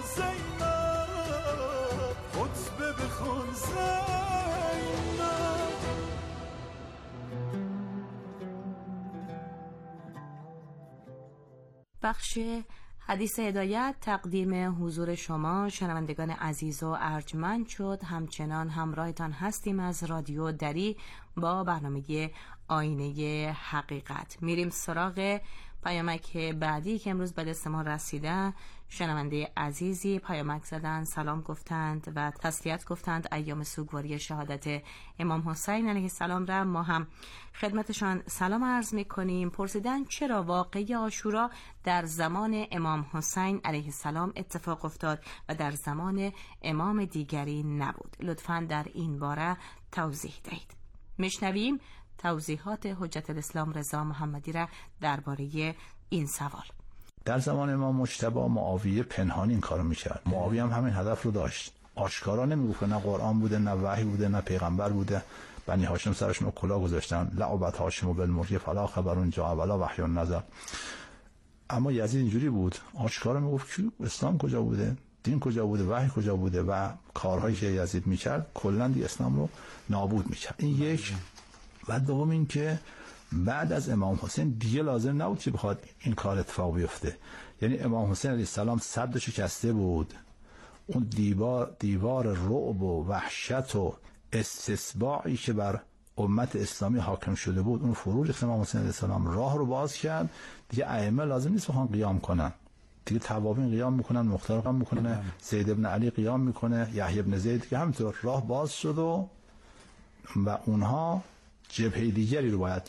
زینب خطبه بخون زینب. بخش حدیث هدایت تقدیم حضور شما شنوندگان عزیز و ارجمند شد. همچنان همراهتان هستیم از رادیو دری با برنامه آینه حقیقت. میریم سراغ پیامک بعدی که امروز به دست ما رسیده. شنونده عزیزی پیامک زدن، سلام گفتند و تسلیت گفتند ایام سوگواری شهادت امام حسین علیه السلام را ما هم خدمتشان سلام عرض میکنیم. پرسیدن چرا واقعه عاشورا در زمان امام حسین علیه السلام اتفاق افتاد و در زمان امام دیگری نبود؟ لطفاً در این باره توضیح دهید. میشنویم توضیحات حجت الاسلام رضا محمدی را درباره این سوال. در زمان امام مجتبی معاویه پنهانی این کارو میکرد. معاویه هم همین هدف رو داشت. آشکارا نمیگفت، نه قرآن بوده، نه وحی بوده، نه پیغمبر بوده. بنی هاشم سرشون کلاه گذاشتن، لعبت هاشم بالمرغ فلا خبرون جا ولا وحی نظر. اما یزید اینجوری بود، آشکارا میگفت اسلام کجا بوده، دین کجا بوده، وحی کجا بوده و کارهایی که یزید میکرد کلا دی اسلام رو نابود میکرد. این یک. و دوم این که بعد از امام حسین دیگه لازم نبود که بخواد این کار اتفاق بیفته. یعنی امام حسین علیه السلام صد شکسته بود، اون دیوار رعب و وحشت و استسباعی که بر امت اسلامی حاکم شده بود اون فرو ریخت. امام حسین علیه السلام راه رو باز کرد. دیگه ائمه لازم نیست بخوان قیام کنن، دیگه توابین قیام میکنن، مختار قیام میکنه، زید ابن علی قیام میکنه، یحیی ابن زید، که همینطور راه باز شد و اونها جبهه دیگری رو باید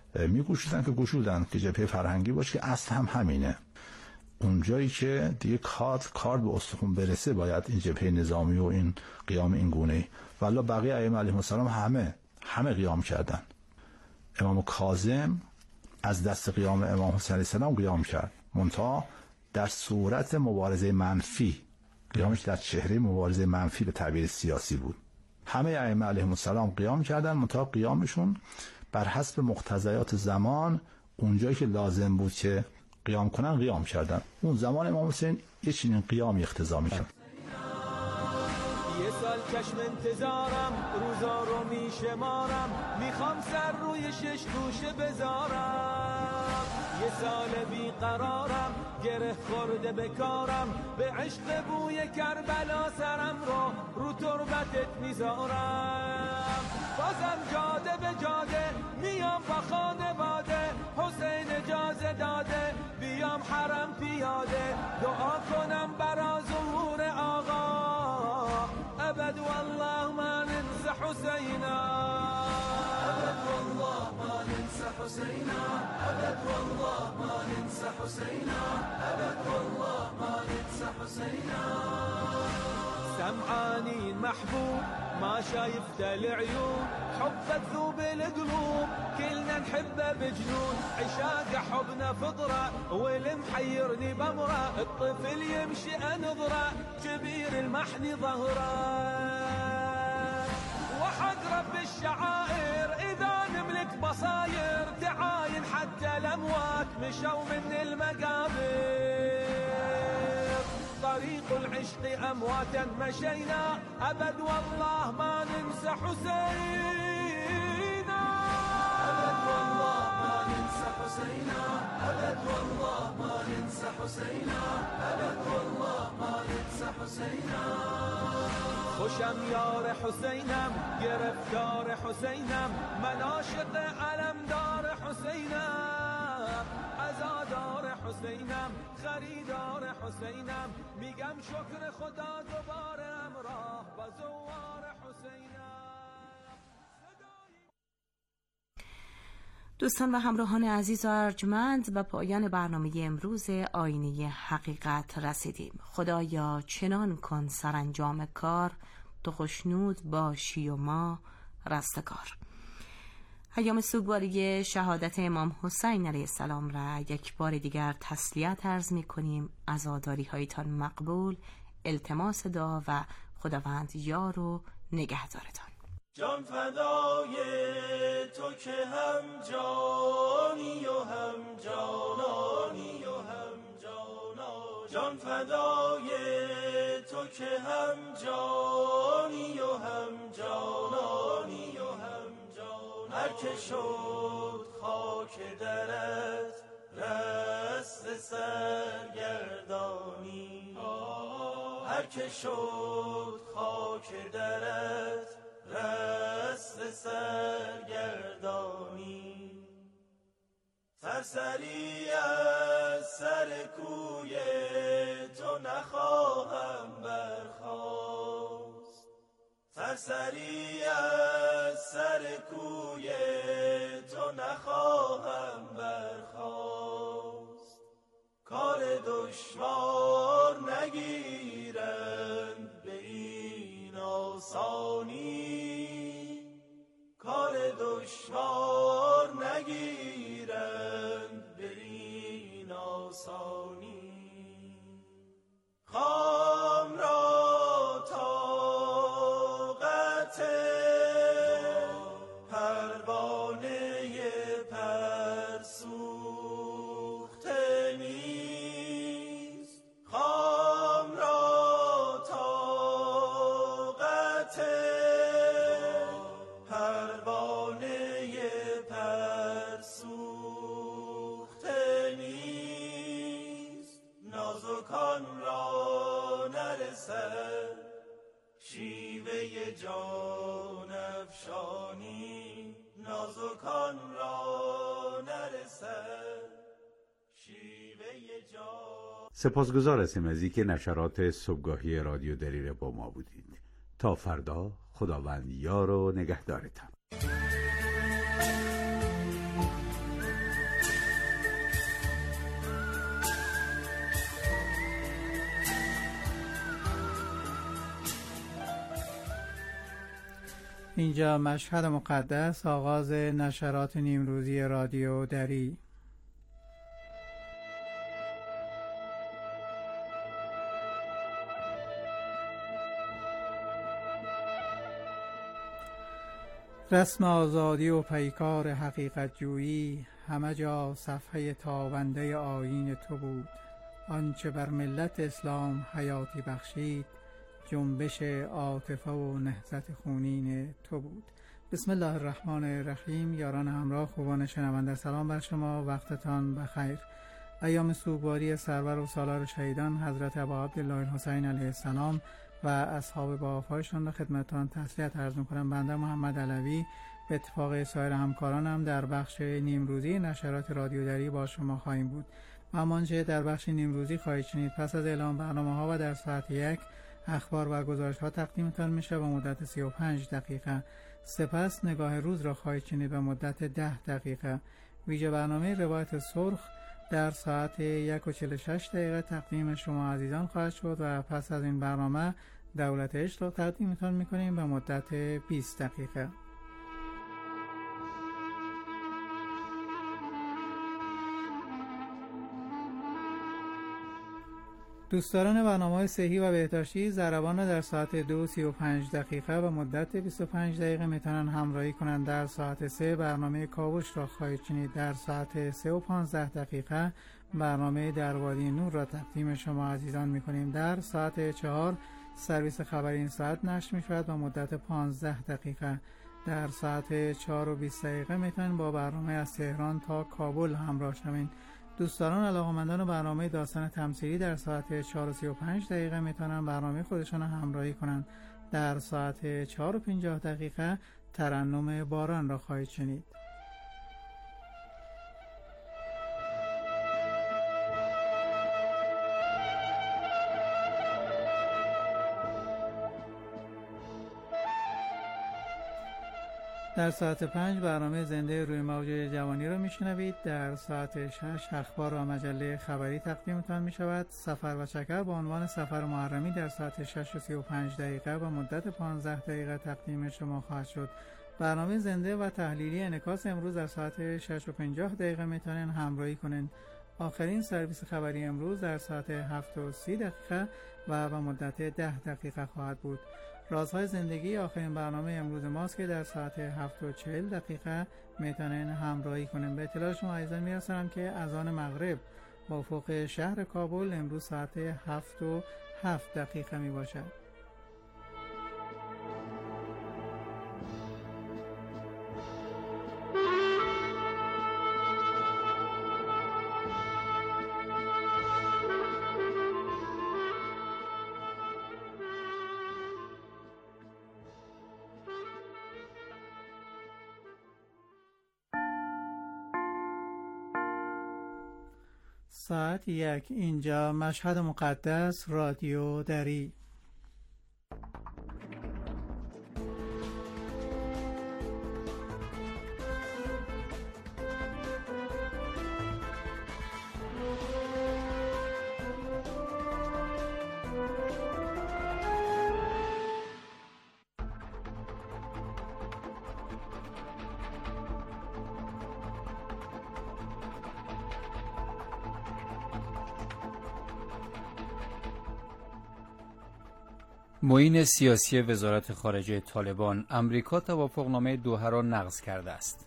گشودن که جبهه فرهنگی باشه که اصل هم همینه. اون جایی که دیگه کار به استخون برسه باید این جبهه نظامی و این قیام این گونه‌ای. والله بقیه ائمه علیهم السلام همه قیام کردن. امام کاظم از دست قیام امام حسین علیه السلام قیام کرد، منتها در صورت مبارزه منفی. قیامش در چهره مبارزه منفی به تعبیر سیاسی بود. همه ائمه علیهم السلام قیام کردن، منتها قیامشون بر حسب مقتضیات زمان اونجایی که لازم بود که قیام کنن قیام کردن. اون زمان امام حسین یه چنین قیامی اقتضا می‌کرد. یه سال چشم انتظارم، روزا رو میشمارم، میخوام سر روی 6 گوشه بذارم. یه سال بیقرارم، گره خورده بکارم، به عشق بوی کربلا سرم رو تربتت میذارم. بازم جاده به جاده میام با خانواده، حسین اجازه داده بیام حرم پیاده، دعا کنم برا ظهور آقا، ابد والله ما ننسى حسینا، ابد والله ما ننسى حسینا، ابد والله ما ننسى حسینا، ابد والله ما ننسى حسینا. سمعاني محبوب ما شايفت العيون، حبك ذوب القلوب كلنا نحبه بجنون، عشاق حبنا فطرة والمحيرني بمرة، الطفل يمشي أنظرة كبير المحن ظهره، وحق رب الشعائر إذا نملك بصاير تعاين حتى الأموات مشوا من المقابر، طريق العشق أمواتا مشينا، أبد والله ما ننسى حسينا، أبد والله ما ننسى حسينا، أبد والله ما ننسى حسينا، أبد والله ما ننسى حسينا. خوشم یار حسینم، گرفتار حسینم، من عاشق علمدار حسینم، عزادار حسینم، خریدار حسینم، میگم شکر خدا دوباره همراه با زوار حسینم. دوستان و همراهان عزیز و ارجمند، به پایان برنامه امروز آینه حقیقت رسیدیم. خدایا چنان کن سرانجام کار، تو خوشنود باشی و ما رستگار. ایام سوگواری شهادت امام حسین علیه السلام را یک بار دیگر تسلیت عرض می کنیم. عزاداری هایتان مقبول، التماس دعا و خداوند یار و نگهدارتان. جان فدای تو که هم جانی و هم جانانی و هم جانا جان فدای تو که هم جانی و هم جانانی و هم جان. هر که شد خاک درت رست سرگردانی، هر که شد خاک درت رست سرگردانی. سرسری از سر کوی تو نخواهم برخاست، سرسری از سر کوی تو نخواهم برخاست. کار دشوار نگیرند به این آسانی، کار دشوار نگیرند به این آسانی. خام را طاقت پروانه پرسوخته نیست، خام را طاقت پروانه پرسوخته نیست. نازکان را نرسد شیوه جان افشانی، نازکان را نرسد شیوه جان. سپاسگزار هستیم از اینکه نشرات صبحگاهی رادیو دری با ما بودید. تا فردا، خداوند یار و نگهدارتان. اینجا مشهد مقدس، آغاز نشرات نیمروزی رادیو دری. رسم آزادی و پیکار حقیقت جویی، همه جا صفحه تابنده آیین تو بود. آنچه بر ملت اسلام حیاتی بخشید، جنبش عاطفه و نهضت خونین تو بود. بسم الله الرحمن الرحیم. یاران همراه، خوبان شنونده، سلام بر شما، وقتتان بخیر. ایام سوگواری سرور و سالار شهیدان حضرت ابا عبدالله الحسین علیه السلام و اصحاب با وفایشان را خدمتتان تسلیت عرض می‌کنم. بنده محمد علوی به اتفاق سایر همکارانم در بخش نیمروزی نشرات رادیو دری با شما خواهیم بود. همانچه در بخش نیمروزی خواهید شنید. پس از اعلام برنامه‌ها و در ساعت 1 اخبار و گزارش‌ها تقدیمتان میشه به مدت 35 دقیقه. سپس نگاه روز را خواهید شنید به مدت 10 دقیقه. ویژه برنامه روایت سرخ در ساعت 1:46 دقیقه تقدیم شما عزیزان خواهد شد و پس از این برنامه دولت عشق را تقدیمتان میکنیم به مدت 20 دقیقه. دوستداران برنامه‌های صحی و بهداشتی، ضربان را در ساعت 2:35 دقیقه و مدت 25 دقیقه میتونن همراهی کنند. در ساعت 3 برنامه کاوش را خواهید شنید. در ساعت 3:15 دقیقه برنامه در وادی نور را تقدیم شما عزیزان میکنیم. در ساعت 4 سرویس خبری این ساعت نشر میشود و مدت 15 دقیقه. در ساعت 4:20 دقیقه میتونن با برنامه از تهران تا کابل همراه شوید. دوستان علاقه‌مندان برنامه داستان تمثیلی در ساعت 4:35 دقیقه میتونن برنامه خودشان همراهی کنند. در ساعت 4:50 دقیقه ترنم باران را خواهید شنید. در ساعت 5 برنامه زنده روی موج جوانی را میشنوید. در ساعت 6 اخبار و مجله خبری تقدیمتان می شود. سفر و چکر با عنوان سفر محرمی در ساعت 6:35 دقیقه و مدت 15 دقیقه تقدیم شما خواهد شد. برنامه زنده و تحلیلی انعکاس امروز در ساعت 6:50 دقیقه میتونن همراهی کنن. آخرین سرویس خبری امروز در ساعت 7:30 دقیقه و به مدت 10 دقیقه خواهد بود. رازهای زندگی آخرین برنامه امروز ماست که در ساعت 7:40 دقیقه میتونن همراهی کنن. به اطلاع شما عزیزان میرسونم که اذان مغرب موافق شهر کابل امروز ساعت 7:07 می باشد. ساعت 1 اینجا مشهد مقدس، رادیو دری. معین سیاسی وزارت خارجه طالبان: امریکا توافقنامه دوحه را نقض کرده است.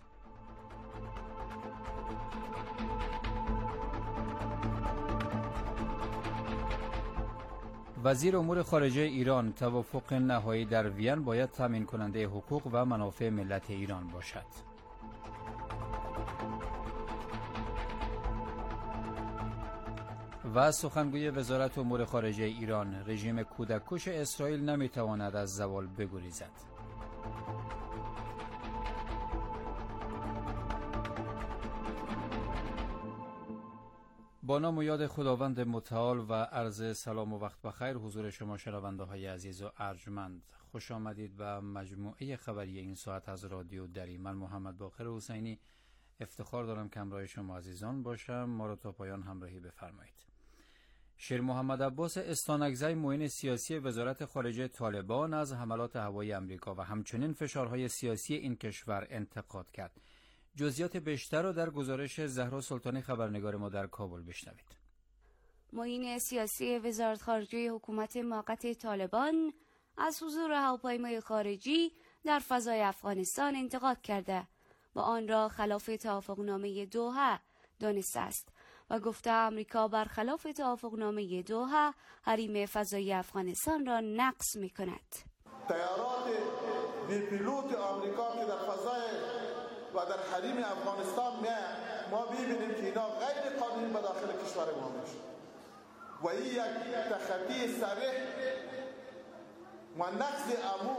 وزیر امور خارجه ایران: توافق نهایی در وین باید تامین کننده حقوق و منافع ملت ایران باشد. و سخنگوی وزارت امور خارجه ایران: رژیم کودککش اسرائیل نمیتواند از زوال بگریزد. با نام و یاد خداوند متعال و عرض سلام و وقت بخیر حضور شما شنونده های عزیز و ارجمند. خوش آمدید به مجموعه خبری این ساعت از رادیو دری. من محمد باقر حسینی افتخار دارم که همراه شما عزیزان باشم. ما را تا پایان همراهی بفرمایید. شیر محمد عباس استانکزی، معین سیاسی وزارت خارجه طالبان، از حملات هوایی امریکا و همچنین فشارهای سیاسی این کشور انتقاد کرد. جزئیات بیشتر را در گزارش زهرا سلطانی خبرنگار ما در کابل بشنوید. معین سیاسی وزارت خارجه حکومت موقت طالبان از حضور هواپیمای خارجی در فضای افغانستان انتقاد کرده و آن را خلاف توافقنامه دوحه دانسته است و گفته آمریکا برخلاف توافقنامه دوحه حریم فضایی افغانستان را نقض می‌کند. طیارات بی پیلوت آمریکا که در فضای و در حریم افغانستان ما ببینیم که اینا غیر قانونی به داخل کشور ما میشه و این یک تخطی صریح و نقض امو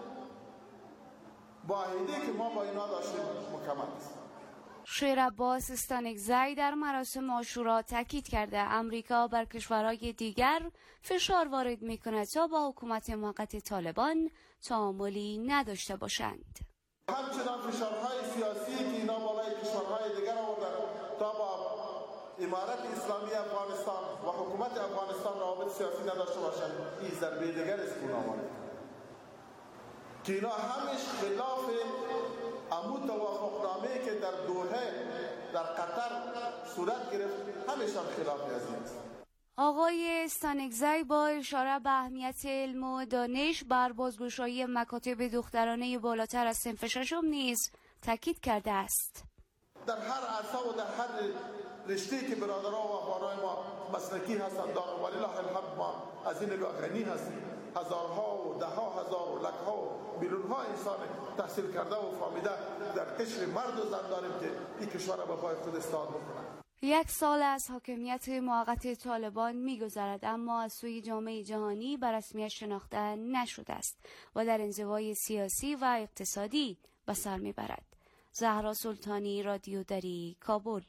معاهده که ما با اینا داشتیم مکمل است. شیر عباس استانکزی در مراسم عاشورا تاکید کرده امریکا بر کشورهای دیگر فشار وارد می‌کند تا با حکومت موقت طالبان تعاملی نداشته باشند. همچنان فشارهای سیاسی که اینا بالای کشورهای دیگر آوردن تا با امارت اسلامی افغانستان و حکومت افغانستان روابط سیاسی نداشته باشند، این ضربه دیگر است که آورد که اینا همش خلاف امو توافقنامه‌ای که در دوحه در قطر صورت گرفت، همیشه خلاف از این است. آقای استانکزی با اشاره به اهمیت علم و دانش بر بازگشایی مکاتب دخترانه بالاتر از صنف ششم نیز تاکید کرده است. در هر عرصه و در هر رشته که برادران و اخوانای ما مسلکی هستند و ولله الحمد ما از این نگاه غنی هستیم. هزارها و ده ها هزار و لکها و میلیون‌ها انسان تحصیل کرده و فهمیده در قشر مرد و زن داریم که این کشور را به پای خود استاد بکنند. 1 سال از حاکمیت موقت طالبان می‌گذرد اما از سوی جامعه جهانی به رسمیت شناخته نشده است و در انزوای سیاسی و اقتصادی به سر می‌برد. زهرا سلطانی، رادیو دری، کابل.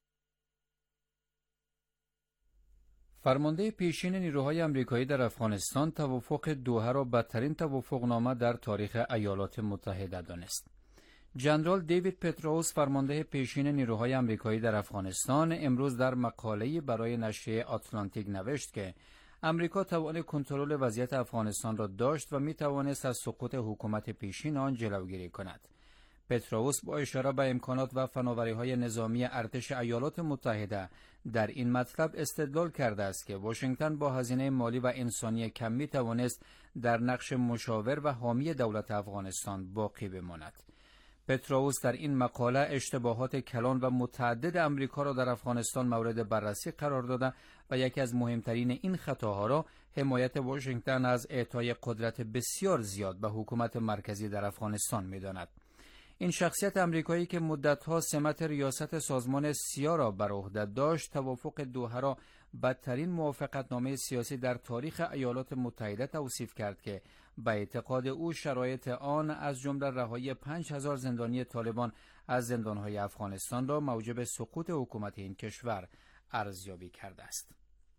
فرمانده پیشین نیروهای آمریکایی در افغانستان توافق دوحه را بدترین توافقنامه در تاریخ ایالات متحده دانست. جنرال دیوید پتروس، فرمانده پیشین نیروهای آمریکایی در افغانستان، امروز در مقاله‌ای برای نشریه آتلانتیک نوشت که آمریکا توان کنترل وضعیت افغانستان را داشت و می توانست از سقوط حکومت پیشین آن جلوگیری کند. پتروس با اشاره به امکانات و فناوری‌های نظامی ارتش ایالات متحده در این مطلب استدلال کرده است که واشنگتن با هزینه مالی و انسانی کم می توانست در نقش مشاور و حامی دولت افغانستان باقی بماند. پتروس در این مقاله اشتباهات کلان و متعدد امریکا را در افغانستان مورد بررسی قرار داده و یکی از مهمترین این خطاها را حمایت واشنگتن از اعطای قدرت بسیار زیاد به حکومت مرکزی در افغانستان می‌داند. این شخصیت امریکایی که مدت‌ها سمت ریاست سازمان سیا را بر عهده داشت، توافق دوحه را بدترین موافقتنامه سیاسی در تاریخ ایالات متحده توصیف کرد که به اعتقاد او شرایط آن از جمله رهایی 5000 زندانی طالبان از زندان‌های افغانستان را موجب سقوط حکومت این کشور ارزیابی کرده است.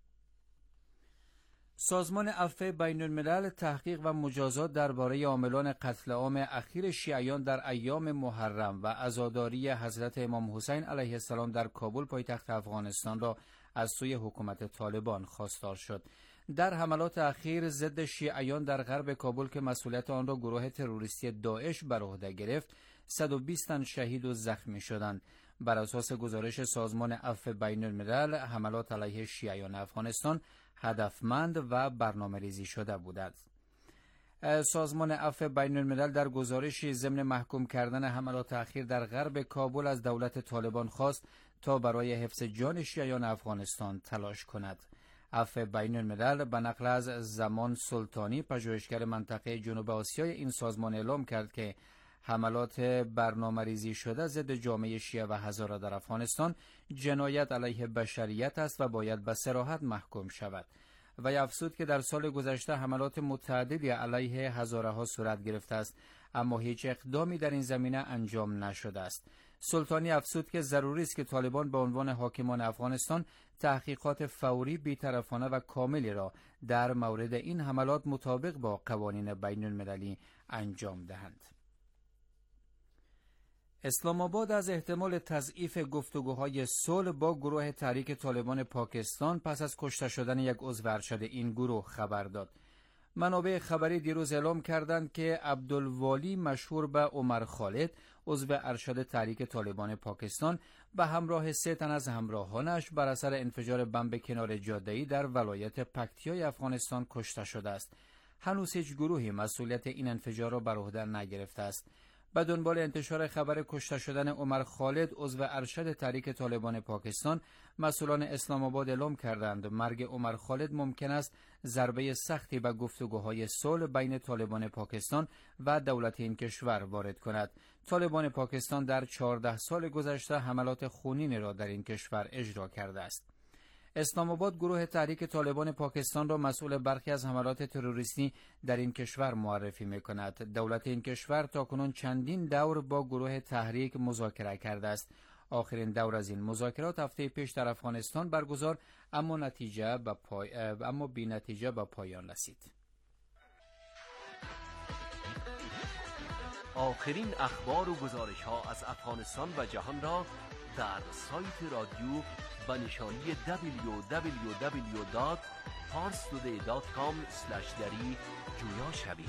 سازمان عفو بین الملل تحقیق و مجازات درباره عاملان قتل عام اخیر شیعیان در ایام محرم و عزاداری حضرت امام حسین علیه السلام در کابل پایتخت افغانستان را از سوی حکومت طالبان خواستار شد. در حملات اخیر ضد شیعیان در غرب کابل که مسئولیت آن را گروه تروریستی داعش بر عهده گرفت، 120 تن شهید و زخمی شدند. بر اساس گزارش سازمان عفو بین الملل، حملات علیه شیعیان افغانستان هدفمند و برنامه‌ریزی شده بودند. سازمان عفو بین الملل در گزارشی ضمن محکوم کردن حملات اخیر در غرب کابل از دولت طالبان خواست تا برای حفظ جان شیعیان افغانستان تلاش کند. عفو بین الملل به نقل از زمان سلطانی، پژوهشگر منطقه جنوب آسیای این سازمان، اعلام کرد که حملات برنامه‌ریزی شده ضد جامعه شیعه و هزاره در افغانستان جنایت علیه بشریت است و باید به صراحت محکوم شود. و افزود که در سال گذشته حملات متعددی علیه هزاره ها صورت گرفته است، اما هیچ اقدامی در این زمینه انجام نشده است. سلطانی افزود که ضروری است که طالبان به عنوان حاکمان افغانستان تحقیقات فوری، بی‌طرفانه و کاملی را در مورد این حملات مطابق با قوانین بین المللی انجام دهند. اسلام آباد از احتمال تضعیف گفتگوهای صلح با گروه تحریک طالبان پاکستان پس از کشته شدن یک عضو ارشد این گروه خبر داد. منابع خبری دیروز اعلام کردند که عبدالوالی مشهور به عمر خالد، عضو ارشد تحریک طالبان پاکستان، به همراه 3 تن از همراهانش بر اثر انفجار بمب کنار جاده‌ای در ولایت پکتیای افغانستان کشته شده است. هنوز هیچ گروهی مسئولیت این انفجار را بر عهده نگرفته است. به دنبال انتشار خبر کشته شدن عمر خالد، عضو ارشد تحریک طالبان پاکستان، مسئولان اسلام آباد اعلام کردند مرگ عمر خالد ممکن است ضربه سختی به گفتگوهای صلح بین طالبان پاکستان و دولت این کشور وارد کند. طالبان پاکستان در 14 سال گذشته حملات خونین را در این کشور اجرا کرده است. اسلام آباد گروه تحریک طالبان پاکستان را مسئول برخی از حملات تروریستی در این کشور معرفی می‌کند. دولت این کشور تاکنون چندین دور با گروه تحریک مذاکره کرده است. آخرین دور از این مذاکرات هفته پیش در افغانستان برگزار اما بی نتیجه به پایان رسید. آخرین اخبار و گزارش‌ها از افغانستان و جهان را در سایت رادیو با نشانی www.parstoday.com/dari جویا شوید.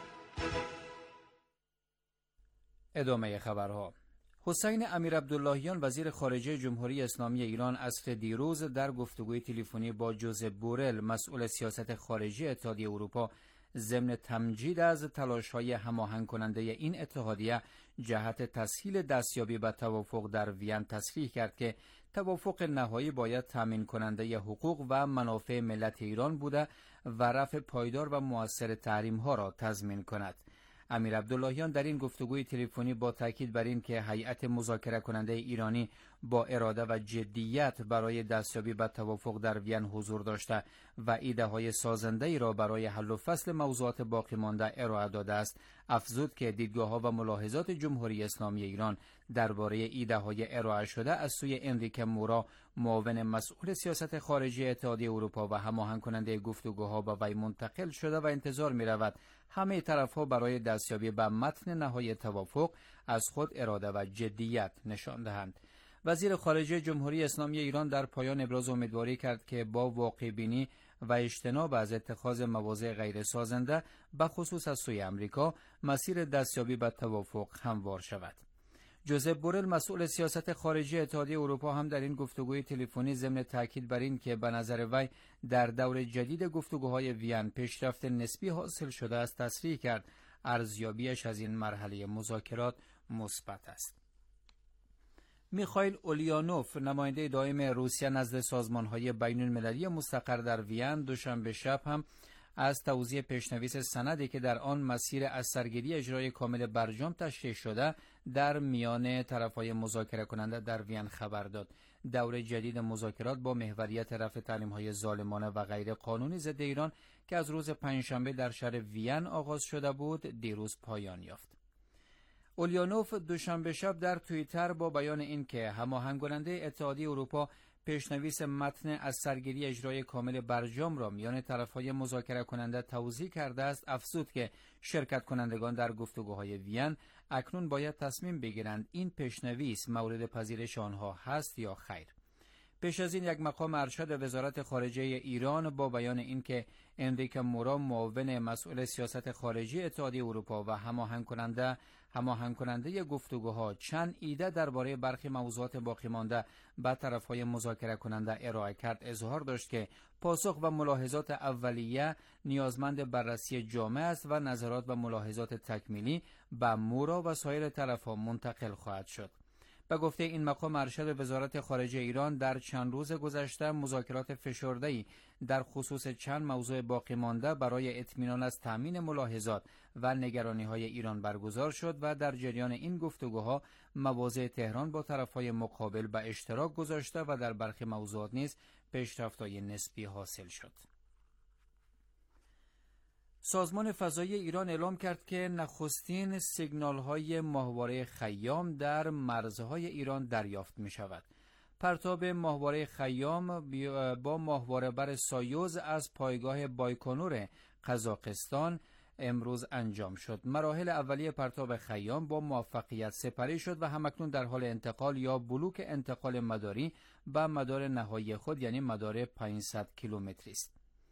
ادامه خبرها. حسین امیرعبداللهیان وزیر خارجه جمهوری اسلامی ایران عصر دیروز در گفتگوی تلفنی با جوزپ بورل مسئول سیاست خارجی اتحادیه اروپا ضمن تمجید از تلاش‌های هماهنگ کننده این اتحادیه جهت تسهیل دستیابی به توافق در وین تصریح کرد که توافق نهایی باید تامین کننده حقوق و منافع ملت ایران بوده و رفع پایدار و مؤثر تحریم‌ها را تضمین کند. امیر عبداللهیان در این گفتگوی تلفنی با تاکید بر این که هیئت مذاکره کننده ایرانی با اراده و جدیت برای دستیابی به توافق در وین حضور داشته و ایده‌های سازنده‌ای را برای حل و فصل موضوعات باقی مانده ارائه داده است، افزود که دیدگاه‌ها و ملاحظات جمهوری اسلامی ایران درباره ایده‌های ارائه شده از سوی انریکه مورا، معاون مسئول سیاست خارجی اتحادیه اروپا و هماهنگ کننده گفتگوها با وی منتقل شده و انتظار می‌رود همه طرف‌ها برای دستیابی به متن نهایی توافق از خود اراده و جدیت نشان دهند. وزیر خارجه جمهوری اسلامی ایران در پایان ابراز امیدواری کرد که با واقع بینی و اجتناب از اتخاذ مواضع غیر سازنده به خصوص از سوی امریکا مسیر دستیابی به توافق هموار شود. جوزپ بورل مسئول سیاست خارجی اتحادیه اروپا هم در این گفتگوی تلفنی ضمن تاکید بر این که به نظر وی در دور جدید گفتگوهای وین پیشرفت نسبی حاصل شده است تصریح کرد ارزیابیش از این مرحله مذاکرات مثبت است. میخائیل اولیانوف، نماینده دائم روسیه نزد سازمان‌های بین‌المللی مستقر در وین، دوشنبه شب هم از توزیع پیشنویس سندی که در آن مسیر از سرگیری اجرای کامل برجام تشریح شده در میان طرف‌های مذاکره کننده در وین خبر داد. دوره جدید مذاکرات با محوریت رفع تحریم‌های ظالمانه و غیر قانونی ضد ایران که از روز پنجشنبه در شهر وین آغاز شده بود، دیروز پایان یافت. اولیانوف دوشنبه شب در توییتر با بیان اینکه هماهنگ کننده اتحادیه اروپا پیشنویس متن از سرگیری اجرای کامل برجام را میان طرف‌های مذاکره کننده توضیح کرده است، افزود که شرکت کنندگان در گفتگوهای وین اکنون باید تصمیم بگیرند این پیشنویس مورد پذیرش آنها هست یا خیر. پیش از این یک مقام ارشد وزارت خارجه ایران با بیان اینکه انریک مورا، معاون مسئول سیاست خارجی اتحادیه اروپا و هماهنگ کننده گفتگوها، چند ایده درباره برخی موضوعات باقی مانده به طرف‌های مذاکره کننده ارائه کرد، اظهار داشت که پاسخ و ملاحظات اولیه نیازمند بررسی جامع است و نظرات و ملاحظات تکمیلی به مورا و سایر طرف‌ها منتقل خواهد شد. به گفته این مقام ارشد وزارت خارجه ایران، در چند روز گذشته مذاکرات فشرده‌ای در خصوص چند موضوع باقی مانده برای اطمینان از تامین ملاحظات و نگرانی‌های ایران برگزار شد و در جریان این گفتگوها مواضع تهران با طرف‌های مقابل به اشتراک گذاشته و در برخی موضوعات نیز پیشرفت‌های نسبی حاصل شد. سازمان فضایی ایران اعلام کرد که نخستین سیگنال‌های ماهواره خیام در مرزهای ایران دریافت می‌شود. پرتاب ماهواره خیام با ماهواره بر سایوز از پایگاه بایکونور قزاقستان امروز انجام شد. مراحل اولیه پرتاب خیام با موفقیت سپری شد و همکنون در حال انتقال یا بلوک انتقال مداری به مدار نهایی خود، یعنی مدار 500 کیلومتری است.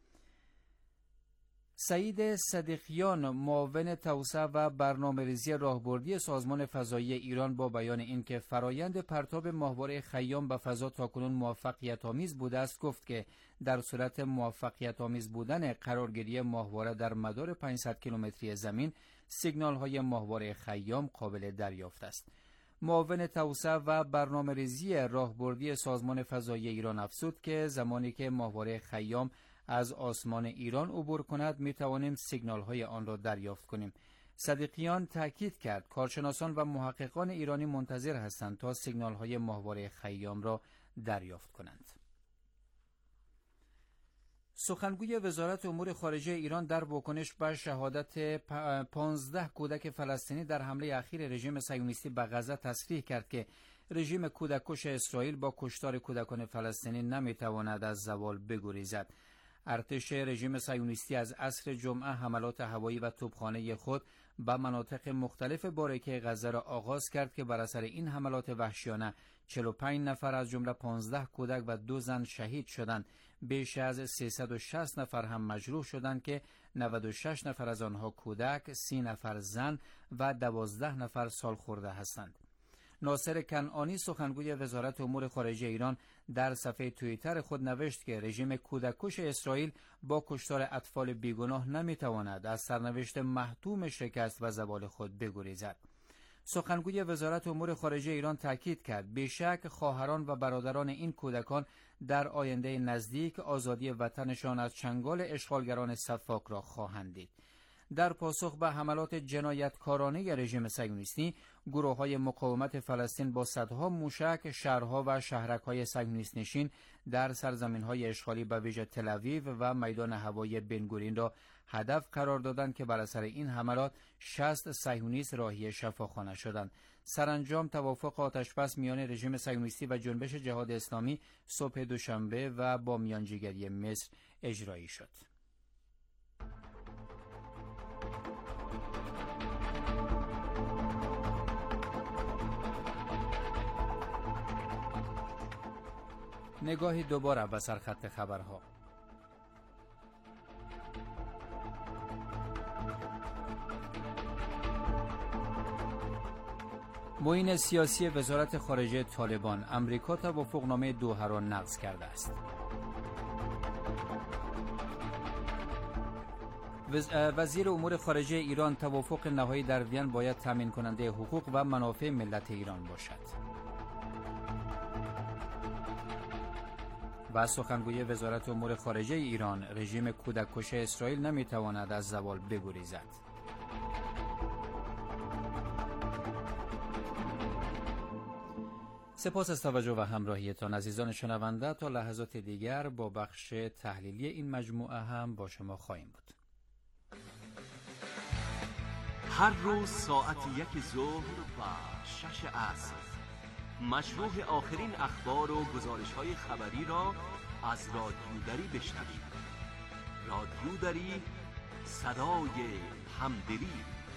سعید صدیقیان، معاون توسعه و برنامه‌ریزی راهبردی سازمان فضایی ایران با بیان اینکه فرایند پرتاب ماهواره خیام به فضا تاکنون موفقیت‌آمیز بوده است، گفت که در صورت موفقیت‌آمیز بودن قرارگیری ماهواره در مدار 500 کیلومتری زمین، سیگنال‌های ماهواره خیام قابل دریافت است. معاون توسعه و برنامه‌ریزی راهبردی سازمان فضایی ایران افزود که زمانی که ماهواره خیام از آسمان ایران عبور کند می توانیم سیگنال های آن را دریافت کنیم. صدیقیان تاکید کرد کارشناسان و محققان ایرانی منتظر هستند تا سیگنال های ماهواره خیام را دریافت کنند. سخنگوی وزارت امور خارجه ایران در واکنش به شهادت 15 کودک فلسطینی در حمله اخیر رژیم صهیونیستی به غزه تصریح کرد که رژیم کودککش اسرائیل با کشتار کودکان فلسطینی نمیتواند از زوال بگریزد. ارتش رژیم صهیونیستی از عصر جمعه حملات هوایی و توپخانه خود به مناطق مختلف باریکه غزه را آغاز کرد که بر اثر این حملات وحشیانه 45 نفر از جمله 15 کودک و 2 زن شهید شدند. بیش از 360 نفر هم مجروح شدند که 96 نفر از آنها کودک، 30 نفر زن و 12 نفر سالخورده هستند. ناصر کنعانی، سخنگوی وزارت امور خارجه ایران، در صفحه توییتر خود نوشت که رژیم کودککش اسرائیل با کشتار اطفال بیگناه نمیتواند از سرنوشت محتوم شکست و زوال خود بگریزد. سخنگوی وزارت امور خارجه ایران تاکید کرد بیشک خواهران و برادران این کودکان در آینده نزدیک آزادی وطنشان از چنگال اشغالگران سفاک را خواهند دید. در پاسخ به حملات جنایتکارانه رژیم صهیونیستی، گروه‌های مقاومت فلسطین با صدها موشک شهرها و شهرک‌های صهیونیست نشین در سرزمین‌های اشغالی به ویژه تل‌آویو و میدان هوایی بن‌گورین را هدف قرار دادند که بر اثر این حملات 60 صهیونیست راهی شفاخانه شدند. سرانجام توافق آتشبس میان رژیم صهیونیستی و جنبش جهاد اسلامی صبح دوشنبه و با میانجیگری مصر اجرایی شد. نگاهی دوباره به سرخط خبرها. معین سیاسی وزارت خارجه طالبان: امریکا توافقنامه دوحه را نقض کرده است. وزیر امور خارجه ایران توافق نهایی در وین باید تامین کننده حقوق و منافع ملت ایران باشد. و سخنگوی وزارت امور خارجه ایران: رژیم کودککش اسرائیل نمیتواند از زوال بگریزد. سپاس از توجه و همراهیتان عزیزان شنونده. تا لحظات دیگر با بخش تحلیلی این مجموعه هم با شما خواهیم بود. هر روز ساعت 1 ظهر و 6 عصر مشروع آخرین اخبار و گزارش‌های خبری را از رادیو دری بشنوید. رادیو دری، صدای همدلی.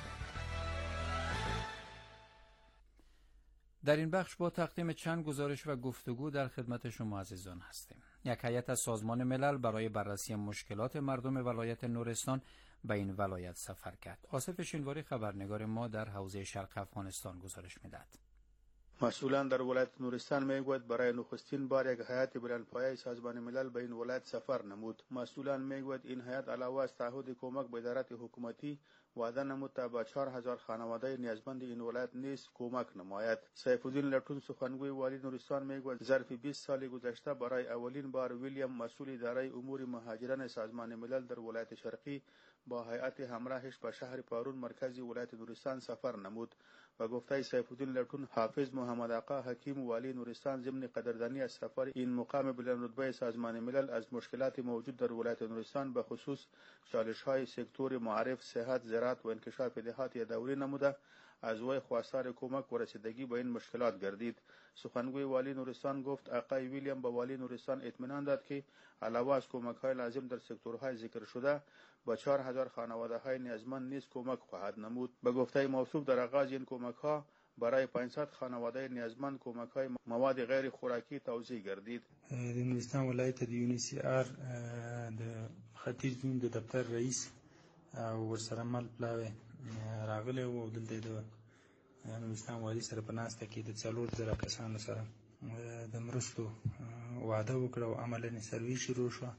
در این بخش با تقدیم چند گزارش و گفتگو در خدمت شما عزیزان هستیم. یک هیئت از سازمان ملل برای بررسی مشکلات مردم ولایت نورستان به این ولایت سفر کرد. آصف شینواری خبرنگار ما در حوزه شرق افغانستان گزارش می‌دهد. مسئولان در ولایت نورستان میگوید برای نخستین بار یک هیئت بلندپایه سازمان ملل به این ولایت سفر نمود. مسئولان میگوید این هیئت علاوه از تعهد کمک به ادارات حکومتی وعده نمود تا به 4000 خانواده نیازمند این ولایت نیز کمک نماید. سیف الدین لټون سخنگوی والی نورستان میگوید ظرف 20 سال گذشته برای اولین بار ویلیام مسئول اداره امور مهاجران سازمان ملل در ولایت شرقی با هیئت همراهش به شهر پارون مرکز ولایت نورستان سفر نمود. و گفته سیف الدین لټون حافظ محمد آقا حکیم والی نورستان ضمن قدردانی از سفر این مقام بلندرتبه سازمان ملل از مشکلات موجود در ولایت نورستان به خصوص چالش‌های سکتور معارف، صحت، زراعت و انکشاف دهات یادآوری نموده از وی خواستار کمک و رسیدگی به این مشکلات گردید. سخنگوی والی نورستان گفت آقای ویلیام به والی نورستان اطمینان داد که علاوه از کمک‌های لازم در سکتورهای ذکر شده با 4000 خانواده‌های نیازمند نیز کمک خواهد نمود. به گفته موصوف در آغاز این کمک‌ها برای 500 خانواده نیازمند کمک‌های مواد غیر خوراکی توزیع گردید. د نورستان ولایت د UNHCR د ختیځ زون د دفتر رئیس او ورسره مل پلاوی راغلی و دلته د نورستان والی سره په ناسته کې د 4000 کسانو سره د مرستو وعده وکړه او عملاً سروي شروع شو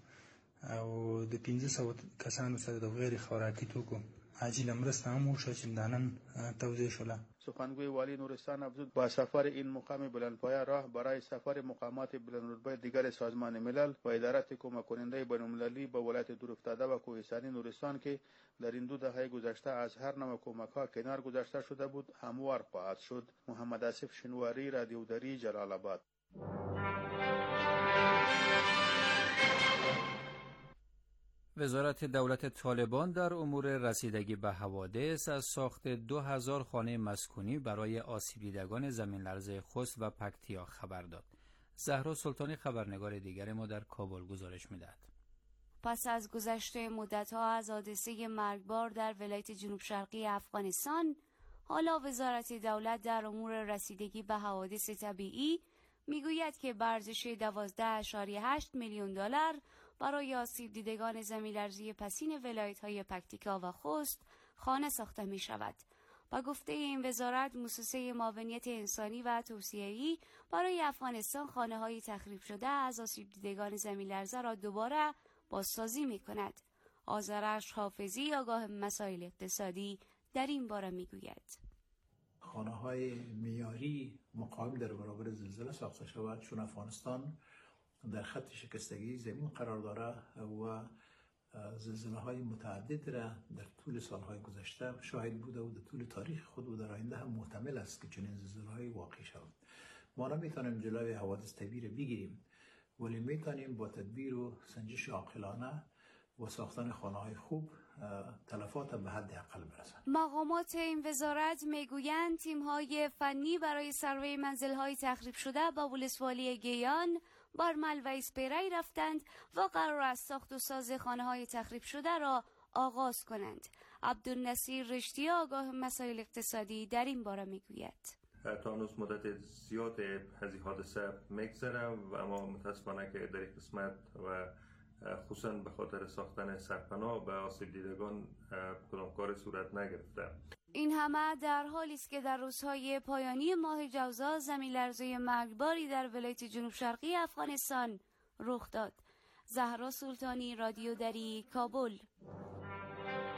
او د 1500 کسانو سره د غیر خوراکي توکو عاجل مرسته هم وشوه چې نن توزیع شوله. سخنگوی والی نورستان افزود با سفر این مقام بلندپایه راه برای سفر مقامات بلندرتبه دیگر سازمان ملل و ادارات کمک کننده بین‌المللی به ولایت دورافتاده و کوهستانی نورستان که در این 2 دهه گذشته از هر نوع کمک‌ها کنار گذاشته شده بود هموار خواهد شد. محمد آصف شینواری، رادیو دری، جلال آباد. وزارت دولت طالبان در امور رسیدگی به حوادث از ساخت 2000 خانه مسکونی برای آسیب دیدگان زمین لرزه خوست و پکتیا خبر داد. زهرا سلطانی خبرنگار دیگر ما در کابل گزارش می‌دهد. پس از گذشته مدت‌ها از حادثه مرگبار در ولایت جنوب شرقی افغانستان، حالا وزارت دولت در امور رسیدگی به حوادث طبیعی میگوید که به ارزش 12.8 میلیون دلار برای آسیب دیدگان زمین‌لرزی پسین ولایت‌های پکتیکا و خوست خانه ساخته می‌شود. با گفته این وزارت، مؤسسه معاونیت انسانی و توسعه‌ای برای افغانستان خانه‌های تخریب شده از آسیب دیدگان زمین‌لرزه را دوباره بازسازی می‌کند. آذرش حافظی آگاه مسائل اقتصادی در این باره می‌گوید. خانه‌های معیاری مقاوم در برابر زلزله ساخته شود، چون افغانستان در خط شکستگی زمین قرار داره و زلزله‌های متعدد را در طول سال‌های گذشته شاهد بوده و در طول تاریخ خود و در آینده هم محتمل است که چنین زلزله‌هایی واقع شود. ما نمی‌توانیم جلوی حوادث طبیعی را بگیریم، ولی می‌توانیم با تدبیر و سنجش عاقلانه و ساختن خانه‌های خوب تلفات به حد اقل برسند. مقامات این وزارت میگویند تیم‌های فنی برای سروی منزل‌های تخریب شده با ولسوالی گیان، بارمل و اسپیری رفتند و قرار است ساخت و ساز خانه‌های تخریب شده را آغاز کنند. عبدالنصیر رشتی آگاه مسائل اقتصادی در این باره میگوید. تا هنوز مدت زیاد از این حادثه میگذره و اما متاسفانه که در این قسمت و خصوصا به خاطر ساختن سرپناه به آسیب دیدگان کدام کار صورت نگرفته. این همه در حالی است که در روزهای پایانی ماه جوزا زمین لرزه مرگباری در ولایت جنوب شرقی افغانستان رخ داد. زهرا سلطانی، رادیو دری، کابل.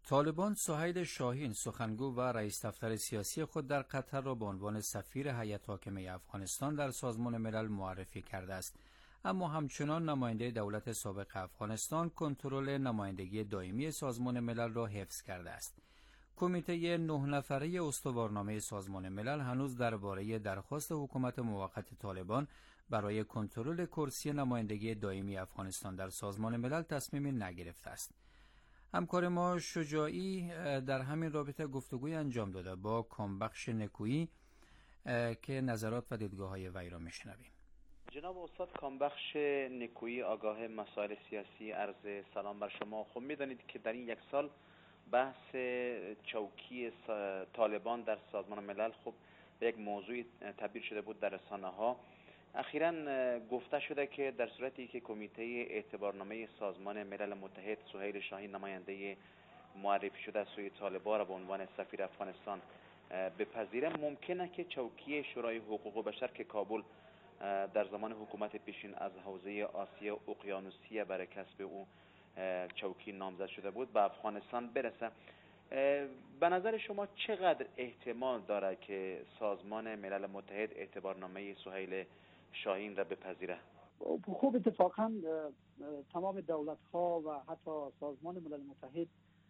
طالبان سهیل شاهین سخنگو و رئیس دفتر سیاسی خود در قطر را به عنوان سفیر هیئت حاکمه افغانستان در سازمان ملل معرفی کرده است، اما همچنان نماینده دولت سابق افغانستان کنترل نمایندگی دائمی سازمان ملل را حفظ کرده است. کمیته 9 نفره استوارنامه سازمان ملل هنوز درباره درخواست حکومت موقت طالبان برای کنترل کرسی نمایندگی دائمی افغانستان در سازمان ملل تصمیمی نگرفته است. همکار ما شجاعی در همین رابطه گفتگوی انجام داده با کامبخش نکویی که نظرات و دیدگاه‌های وی را میشنویم. جناب استاد کامبخش نکویی، آگاه مسائل سیاسی، عرض سلام بر شما. خب میدانید که در این یک سال بحث چوکی طالبان در سازمان ملل خب به یک موضوع تبدیل شده بود در رسانه‌ها. اخیراً گفته شده که در صورتی که کمیته اعتبارنامه سازمان ملل متحد سهیل شاهین نماینده معرفی شده از سوی طالبان را به عنوان سفیر افغانستان بپذیره، ممکنه که چوکی شورای حقوق بشر که کابل در زمان حکومت پیشین از حوزه آسیا اقیانوسیه برای کسب او چوکی نامزد شده بود به افغانستان برسه. به نظر شما چقدر احتمال داره که سازمان ملل متحد اعتبارنامه سهیل شاهین را بپذیره؟ خوب اتفاقا تمام دولت ها و حتی سازمان ملل متحد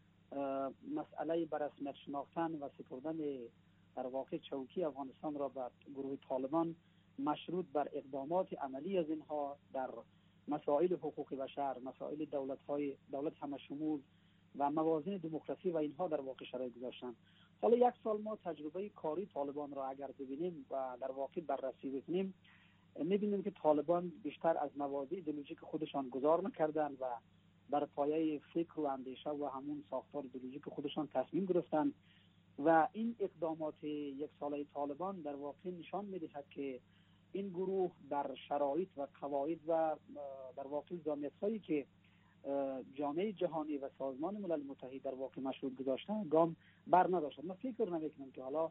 مسئله به رسمیت شناختن و سپردن در واقع چوکی افغانستان را به گروه طالبان مشروط بر اقدامات عملی از اینها در مسائل حقوق بشر، مسائل دولت همشمول و موازین دموکراسی و اینها در واقع شرایط گذاشتن. حالا یک سال ما تجربه کاری طالبان را اگر ببینیم و در واقع بررسی بکنیم، می‌بینیم که طالبان بیشتر از موازی ایدئولوژیک خودشان گذار نکردن و بر پایه فکر و اندیشه و همون ساختار ایدئولوژیک خودشان تصمیم گرفتن و این اقدامات یک ساله طالبان در واقع نشان می‌دهد که این گروه در شرایط و قواعد و در واقع الزامیت‌هایی که جامعه جهانی و سازمان ملل متحد در واقع مشروط گذاشتن گام بر نداشتن. من فکر نمی‌کنم که حالا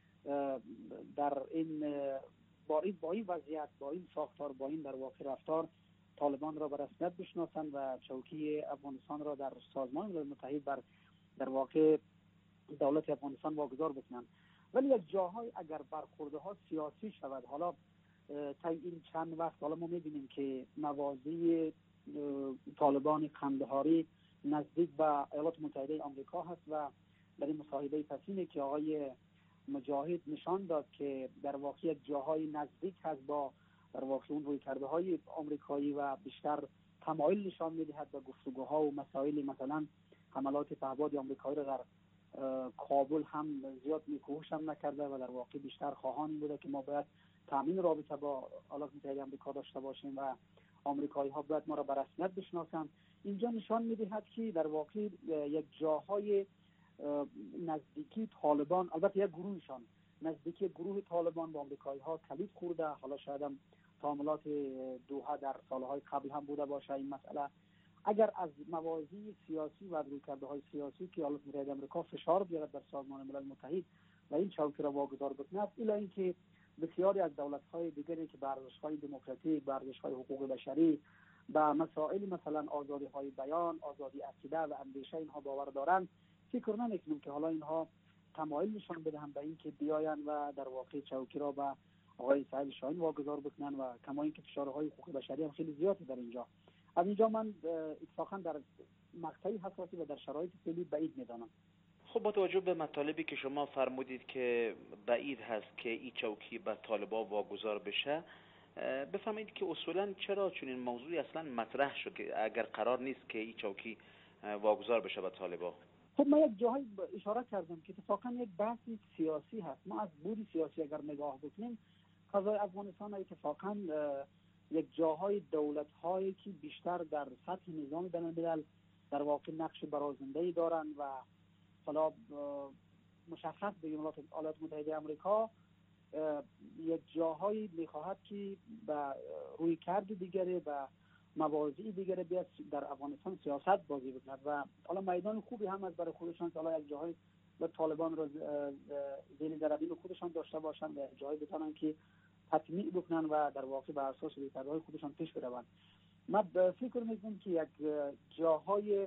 در این با این وضعیت، با این ساختار، با این در واقع رفتار طالبان را به رسمیت بشناسند و چوکی افغانستان را در سازمان ملل متحد در واقع دولت افغانستان واگذار بکنند. ولی یک جاهای اگر برخورده ها سیاسی شود، حالا تا این چند وقت حالا ما می‌بینیم که موازی طالبان قندهاری نزدیک به ایالات متحده آمریکا هست و در این مصاحبه پسینه که آقای مجاهد نشان داد که در واقع یک جاهای نزدیک هست با در واقع اون رویکردهای آمریکایی و بیشتر تمایل نشان می‌دهد به گفتگوها و مسائل مثلا حملات پهپاد آمریکایی را در کابل هم زیاد نیکوش هم نکرده و در واقع بیشتر خواهان این بوده که ما باید تامین رابطه با ایالات متحده آمریکا داشته باشیم و آمریکایی ها باید ما را به رسمیت بشناسند. اینجا نشان می‌دهد که در واقع یک جاهای نزدیکی طالبان، البته یک گروهشان نزدیکی گروه طالبان با آمریکایی ها کلید خورده. حالا شاید هم تعاملات دوحه در سالهای قبل هم بوده باشه این مسئله. اگر از موازی سیاسی و رویکردهای سیاسی که ایالات متحده آمریکا فشار بیارد در سازمان ملل متحد و این چوکی را واگذار بکند، الا اینکه بسیاری از دولت‌های دیگری که به ارزش‌های دموکراتیک، به ارزش‌های حقوق بشری، به مسائل مثلا آزادی‌های بیان، آزادی عقیده و اندیشه اینها باور دارند، فکر نمی‌کنم که حالا اینها تمایل نشان بدهند به اینکه بیاین و در واقع چوکی را به آقای سهیل شاهین واگذار بکنن و کما اینکه فشارهای حقوق بشری هم خیلی زیاده در اینجا. از اینجا من اتفاقا در مقطعی حساسی و در شرایط فعلی بعید می‌دانم. خب با توجه به مطالبی که شما فرمودید که بعید هست که این چوکی به طالبان واگذار بشه، بفهمید که اصولا چرا چون این موضوعی اصلا مطرح شد که اگر قرار نیست که این چوکی واگذار بشه به طالبان؟ خب ما یک جایی اشاره کردم که اتفاقا یک بحثی سیاسی هست. ما از بود سیاسی اگر نگاه بکنیم، قضای افغانستان اتفاقا یک جاهای دولت‌هایی که بیشتر در سطح نظام بین‌الملل در واقع نقش برازنده‌ای دارند و حالا مشخص بگیم ایالات متحده آمریکا یک جاهایی می‌خواهد که به روی کرد دیگری و موازی دیگری بیاد در افغانستان سیاست بازی بکند و حالا میدان خوبی هم از برای خودشان که حالا یک جاهای به طالبان را زیر ذره‌بین خودشان داشته باشند و جایی بتونن که تطمیع بکنن و در واقع بر اساس رویکردهای خودشان پیش بروند. من فکر می‌کنم که یک جاهای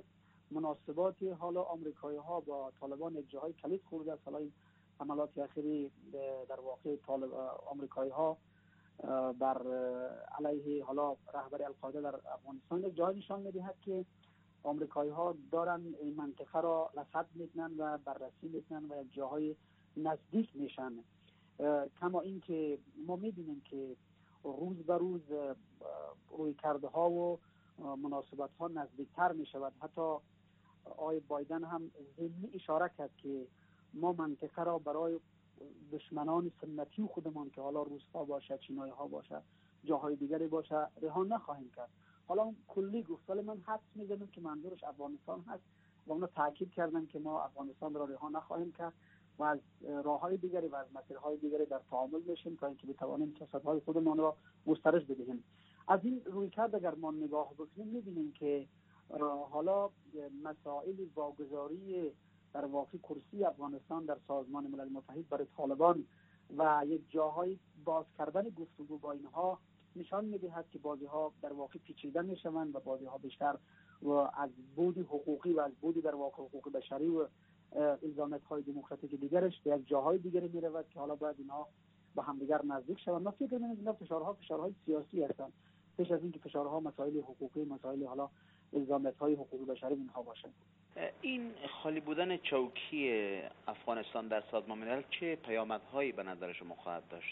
مناسبات حالا آمریکایی ها با طالبان یک جاهای کلید خورده است. حالا این حملات اخیری در واقع آمریکایی ها بر علیه حالا رهبر القاعده در افغانستان یک جایی نشان می‌دهد که آمریکایی ها دارن این منطقه را رصد میکنن و بررسی میکنن و یک جاهای نزدیک میشن. کما این که ما میبینیم که روز به روز روی کرده ها و مناسبت ها نزدیکتر می شود. حتی آقای بایدن هم ضمنی اشاره کرد که ما منطقه را برای دشمنان سنتی خودمان که حالا روس ها باشه، چینایی ها باشه، جاهای دیگری باشه رها نخواهیم کرد. حالا اون کلی گفت، ولی من حدس میزنم که منظورش افغانستان هست و اونا تاکید کردن که ما افغانستان را رها نخواهیم کرد و از راههای دیگری و از مسیرهای دیگری در تعامل میشیم تا اینکه بتوانیم سیاست‌های خودمان را گسترش بدهیم. از این رویکرد اگر ما نگاه بکنیم می‌بینیم که حالا مسائل واگذاری در واقع کرسی افغانستان در سازمان ملل متحد برای طالبان و یک جاهای باز کردن گفتگو با اینها نشان می‌دهد که بعضی‌ها در واقع پیچیده می‌شوند و بعضی‌ها بیشتر و از بود حقوقی و از بود در واقع حقوق بشری و الزامات‌های دموکراتیک دیگرش به یک جاهای دیگری می‌رود که حالا باید اینها با همدیگر نزدیک شوند. ما فکر می‌کنیم این فشارهای سیاسی هستند پیش از اینکه فشارها مسائل حقوقی، مسائل حالا الزامات‌های حقوق بشری اینها باشند. این خالی بودن چوکی افغانستان در سازمان ملل چه پیامدهایی به نظر شما خواهد داشت؟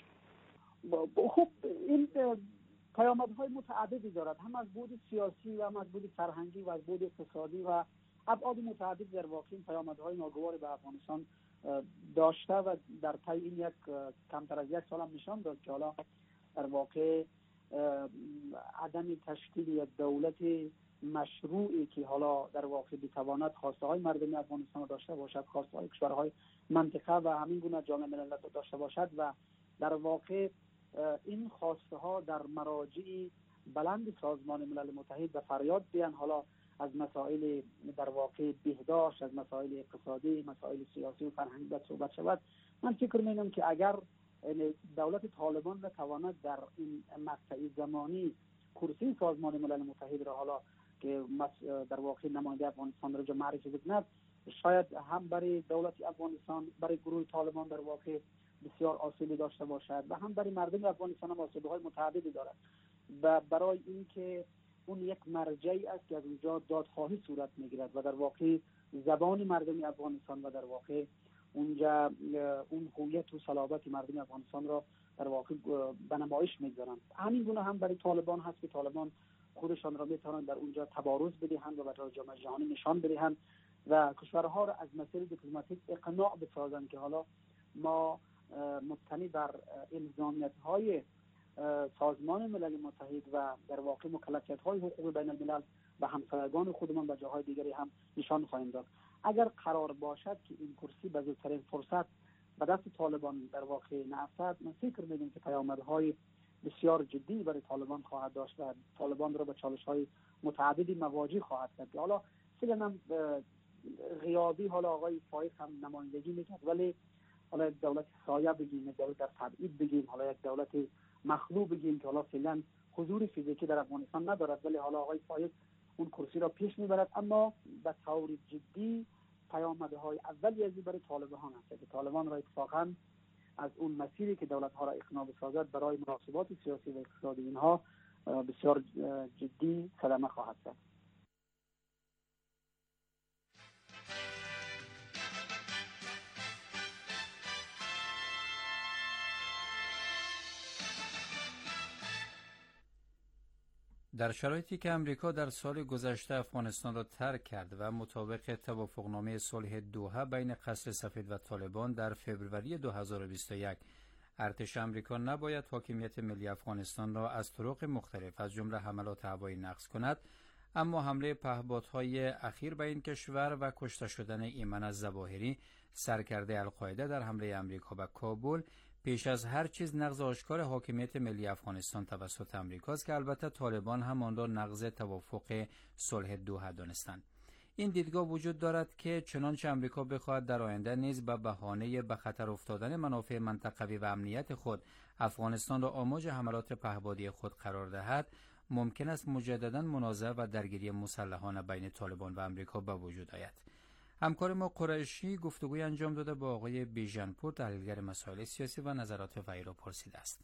خب این پیامدهای متعددی دارد، هم از بود سیاسی و هم از بود فرهنگی و از بود اقتصادی و ابعاد متعدد. در واقع این پیامدهای ناگواری به افغانستان داشته و در طی این یک کمتر از یک سال هم نشان داد که حالا در واقع عدم تشکیل یک دولت مشروعی که حالا در واقع بتواند خواسته های مردم افغانستان را داشته باشد، خواسته های کشورهای منطقه و همین گونه جامعه ملل را داشته باشد و در واقع این خواسته ها در مراجع بلند سازمان ملل متحد و فریاد بیان حالا از مسائل در واقع بهداشت، از مسائل اقتصادی، مسائل سیاسی و فرهنگی صحبت شود. من فکر می‌کنم که اگر دولت طالبان بتواند در این مقطع زمانی کرسی سازمان ملل متحد را حالا که در واقع نماینده افغانستان را معرفی بکند، شاید هم برای دولت افغانستان، برای گروه طالبان در واقع بسیار آسیبی داشته باشد و هم برای مردم افغانستان هم آسیب‌های متعددی دارد و برای اینکه اون یک مرجعی است که از اونجا دادخواهی صورت میگیرد و در واقع زبان مردم افغانستان و در واقع اونجا اون هویت و صلابت مردم افغانستان را در واقع به نمایش میگذارند. همین گونه هم برای طالبان هست که طالبان خودشان را میتوانند در اونجا تبارز بدهند و برای جامعه جهانی نشان بدهند و کشورها را از مسیر دیپلماتیک اقناع بسازند که حالا ما مبتنی بر الزامیت‌های سازمان ملل متحد و در واقع مکلفیت‌های حقوق بین الملل و همسایگان خودمان و جاهای دیگری هم نشان خواهیم داد. اگر قرار باشد که این کرسی به زودترین فرصت به دست طالبان در واقع نافتد، من فکر می‌کنم که پیامدهای بسیار جدی برای طالبان خواهد داشت و طالبان را به چالش‌های متعددی مواجه خواهد کرد. حالا فعلا غیابی حالا آقای فایق هم نمایندگی می‌کرد، ولی حالا یک دولت سایه بگیم، یک دولت در تبعید بگیم، حالا یک دولت مخلوع بگیم که حالا فعلا حضور فیزیکی در افغانستان ندارد، ولی حالا آقای فایق اون کرسی را پیش میبرد. اما به طور جدی پیامدهای اولی از برای طالبان هست که طالبان را اتفاقا از اون مسیری که دولت‌ها را اقناع بسازد برای مناسبات سیاسی و اقتصادی اینها بسیار جدی صدمه خواهد زد. در شرایطی که امریکا در سال گذشته افغانستان را ترک کرد و مطابق توافقنامه صلح دوحه بین قصر سفید و طالبان در فوریه 2021 ارتش امریکا نباید حاکمیت ملی افغانستان را از طرق مختلف از جمله حملات هوایی نقض کند، اما حمله پهپادهای اخیر به این کشور و کشته شدن ایمن الظواهری سرکرده القاعده در حمله امریکا به کابل پیش از هر چیز نقض آشکار حاکمیت ملی افغانستان توسط امریکاست که البته طالبان هم آن را نقض توافق صلح دوحه دانستند. این دیدگاه وجود دارد که چنانچه امریکا بخواهد در آینده نیز به بهانه به خطر افتادن منافع منطقوی و امنیت خود افغانستان را آماج حملات پهپادی خود قرار دهد، ممکن است مجددا منازعه و درگیری مسلحانه بین طالبان و آمریکا به وجود آید. همکار ما قریشی گفتگوی انجام داده با آقای بیژنپور، تحلیلگر مسائل سیاسی و نظرات وی را پرسیده است.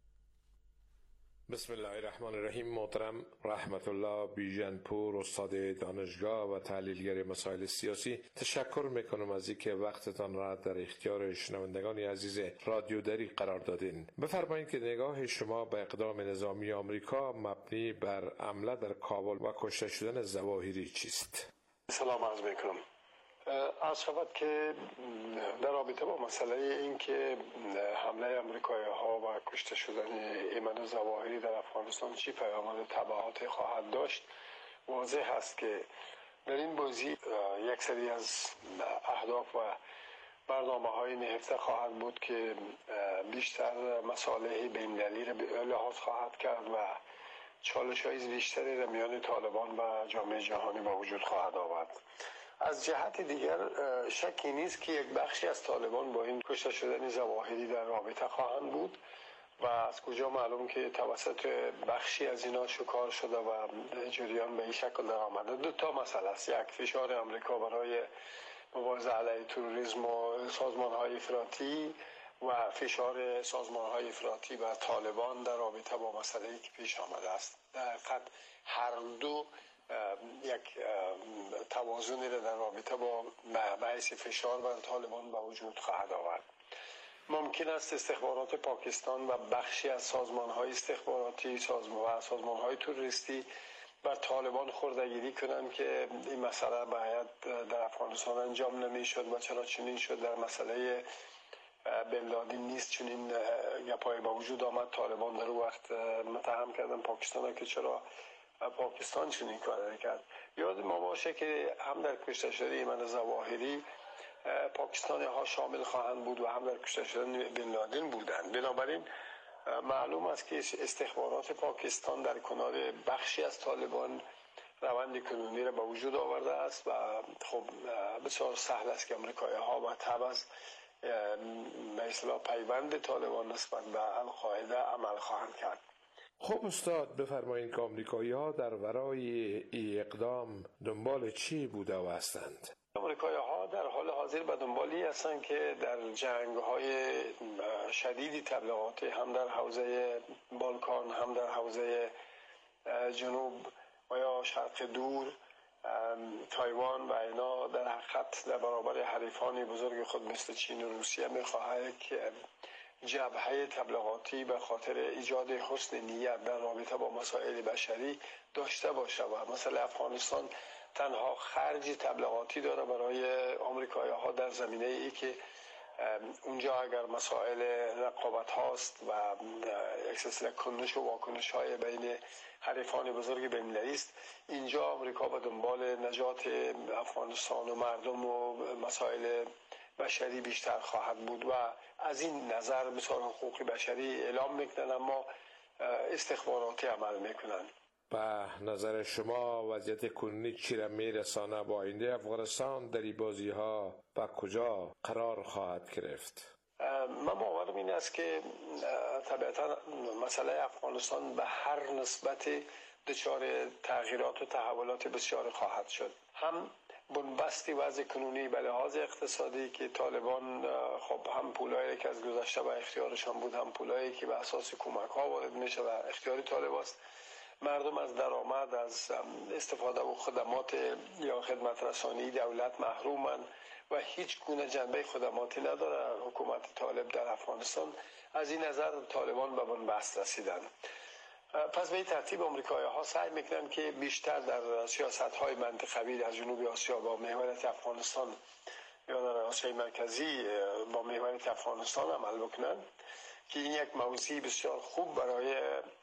بسم الله الرحمن الرحیم. محترم رحمت الله بیژنپور، استاد دانشگاه و تحلیلگر مسائل سیاسی، تشکر میکنم از اینکه وقتتان را در اختیار شنوندگان عزیز رادیو دری قرار دادین. بفرمایید که نگاه شما به اقدام نظامی آمریکا مبنی بر حمله در کابل و کشته شدن ظواهری چیست؟ سلام عرض میکنم. عرض شود که در رابطه با مسئله این که حمله امریکایی ها و کشته شدن ایمن ظواهری در افغانستان چی پیامد تبعات خواهد داشت، واضح است که در این بازی یک سری از اهداف و برنامه های نهفته خواهد بود که بیشتر مصالح بین‌المللی را لحاظ خواهد کرد و چالش های بیشتری در میان طالبان و جامعه جهانی با وجود خواهد آورد. از جهت دیگر شکی نیست که یک بخشی از طالبان با این کشته شدن ظواهری در رابطه خواهند بود و از کجا معلوم که توسط بخشی از اینا شکار شده و جریان به این شکل در آمده. دو تا مسئله است: یک، فشار امریکا برای مبارزه علیه تروریسم و سازمان‌های افراطی و فشار سازمان‌های افراطی بر طالبان در رابطه با مسئله‌ای که پیش آمده است. در حقیقت هر دو یک توازنی را در رابطه با بحث فشار بر طالبان به وجود خواهد آورد. ممکن است استخبارات پاکستان و بخشی از سازمان‌های استخباراتی و سازمان‌های تروریستی بر طالبان خردگیری کنند که این مسئله باید در افغانستان انجام نمی‌شد و چرا چنین شد. در مسئله بن لادن نیست چنین گپایی با وجود آمد. طالبان در وقت متهم کردن پاکستان که چرا پاکستان چنین کاری کرد. یاد ما باشه که هم در کشته شدن ایمن ظواهری پاکستانی ها شامل خواهند بود و هم در کشته شدن بن لادن بودند. بنابراین معلوم است که استخبارات پاکستان در کنار بخشی از طالبان روند کنونی را به وجود آورده است و خب بسیار سهل است که امریکایی ها با تبعیض به اصطلاح پیوند طالبان نسبت به القاعده عمل خواهند کرد. خب استاد، بفرمایید که آمریکایی‌ها در ورای این اقدام دنبال چی بوده و هستند؟ آمریکایی‌ها در حال حاضر به دنبالی هستند که در جنگ‌های شدیدی تبلیغاتی هم در حوزه بالکان، هم در حوزه جنوب و یا شرق دور، تایوان و اینا، در حقیقت در برابر حریفان بزرگ خود مثل چین و روسیه می‌خواهد که جبهه تبلیغاتی به خاطر ایجاد حسن نیت در رابطه با مسائل بشری داشته باشه و مثلا افغانستان تنها خرج تبلیغاتی داره برای آمریکایی ها در زمینه ای که اونجا اگر مسائل رقابت هاست و یک سلسله کنش و واکنش های بین حریفان بزرگ بین‌المللی است، اینجا آمریکا به دنبال نجات افغانستان و مردم و مسائل بشری بیشتر خواهد بود و از این نظر بسیار حقوق بشری اعلام میکنن اما استخباراتی عمل میکنن. به نظر شما وضعیت کنونی چی را میرسانه با آینده افغانستان در این بازی ها و کجا قرار خواهد گرفت؟ من باورم این است که طبیعتا مسئله افغانستان به هر نسبت دچار تغییرات و تحولات بسیار خواهد شد. هم بنبستی وضع کنونی به لحاظ اقتصادی که طالبان خب هم پولایی که از گذشته به اختیارشان بود، هم پولایی که به اساس کمک ها وارد میشه و اختیاری طالبان است. مردم از درآمد، از استفاده و خدمات یا خدمت رسانی دولت محرومند و هیچ گونه جنبه خدماتی نداره حکومت طالب در افغانستان. از این نظر طالبان به بنبست رسیدن. پس به این ترتیب آمریکایی ها سعی میکنن که بیشتر در سیاست های منطقوی در جنوب آسیا با محوریت افغانستان یا در آسیای مرکزی با محوریت افغانستان عمل بکنن که این یک موضوع بسیار خوب برای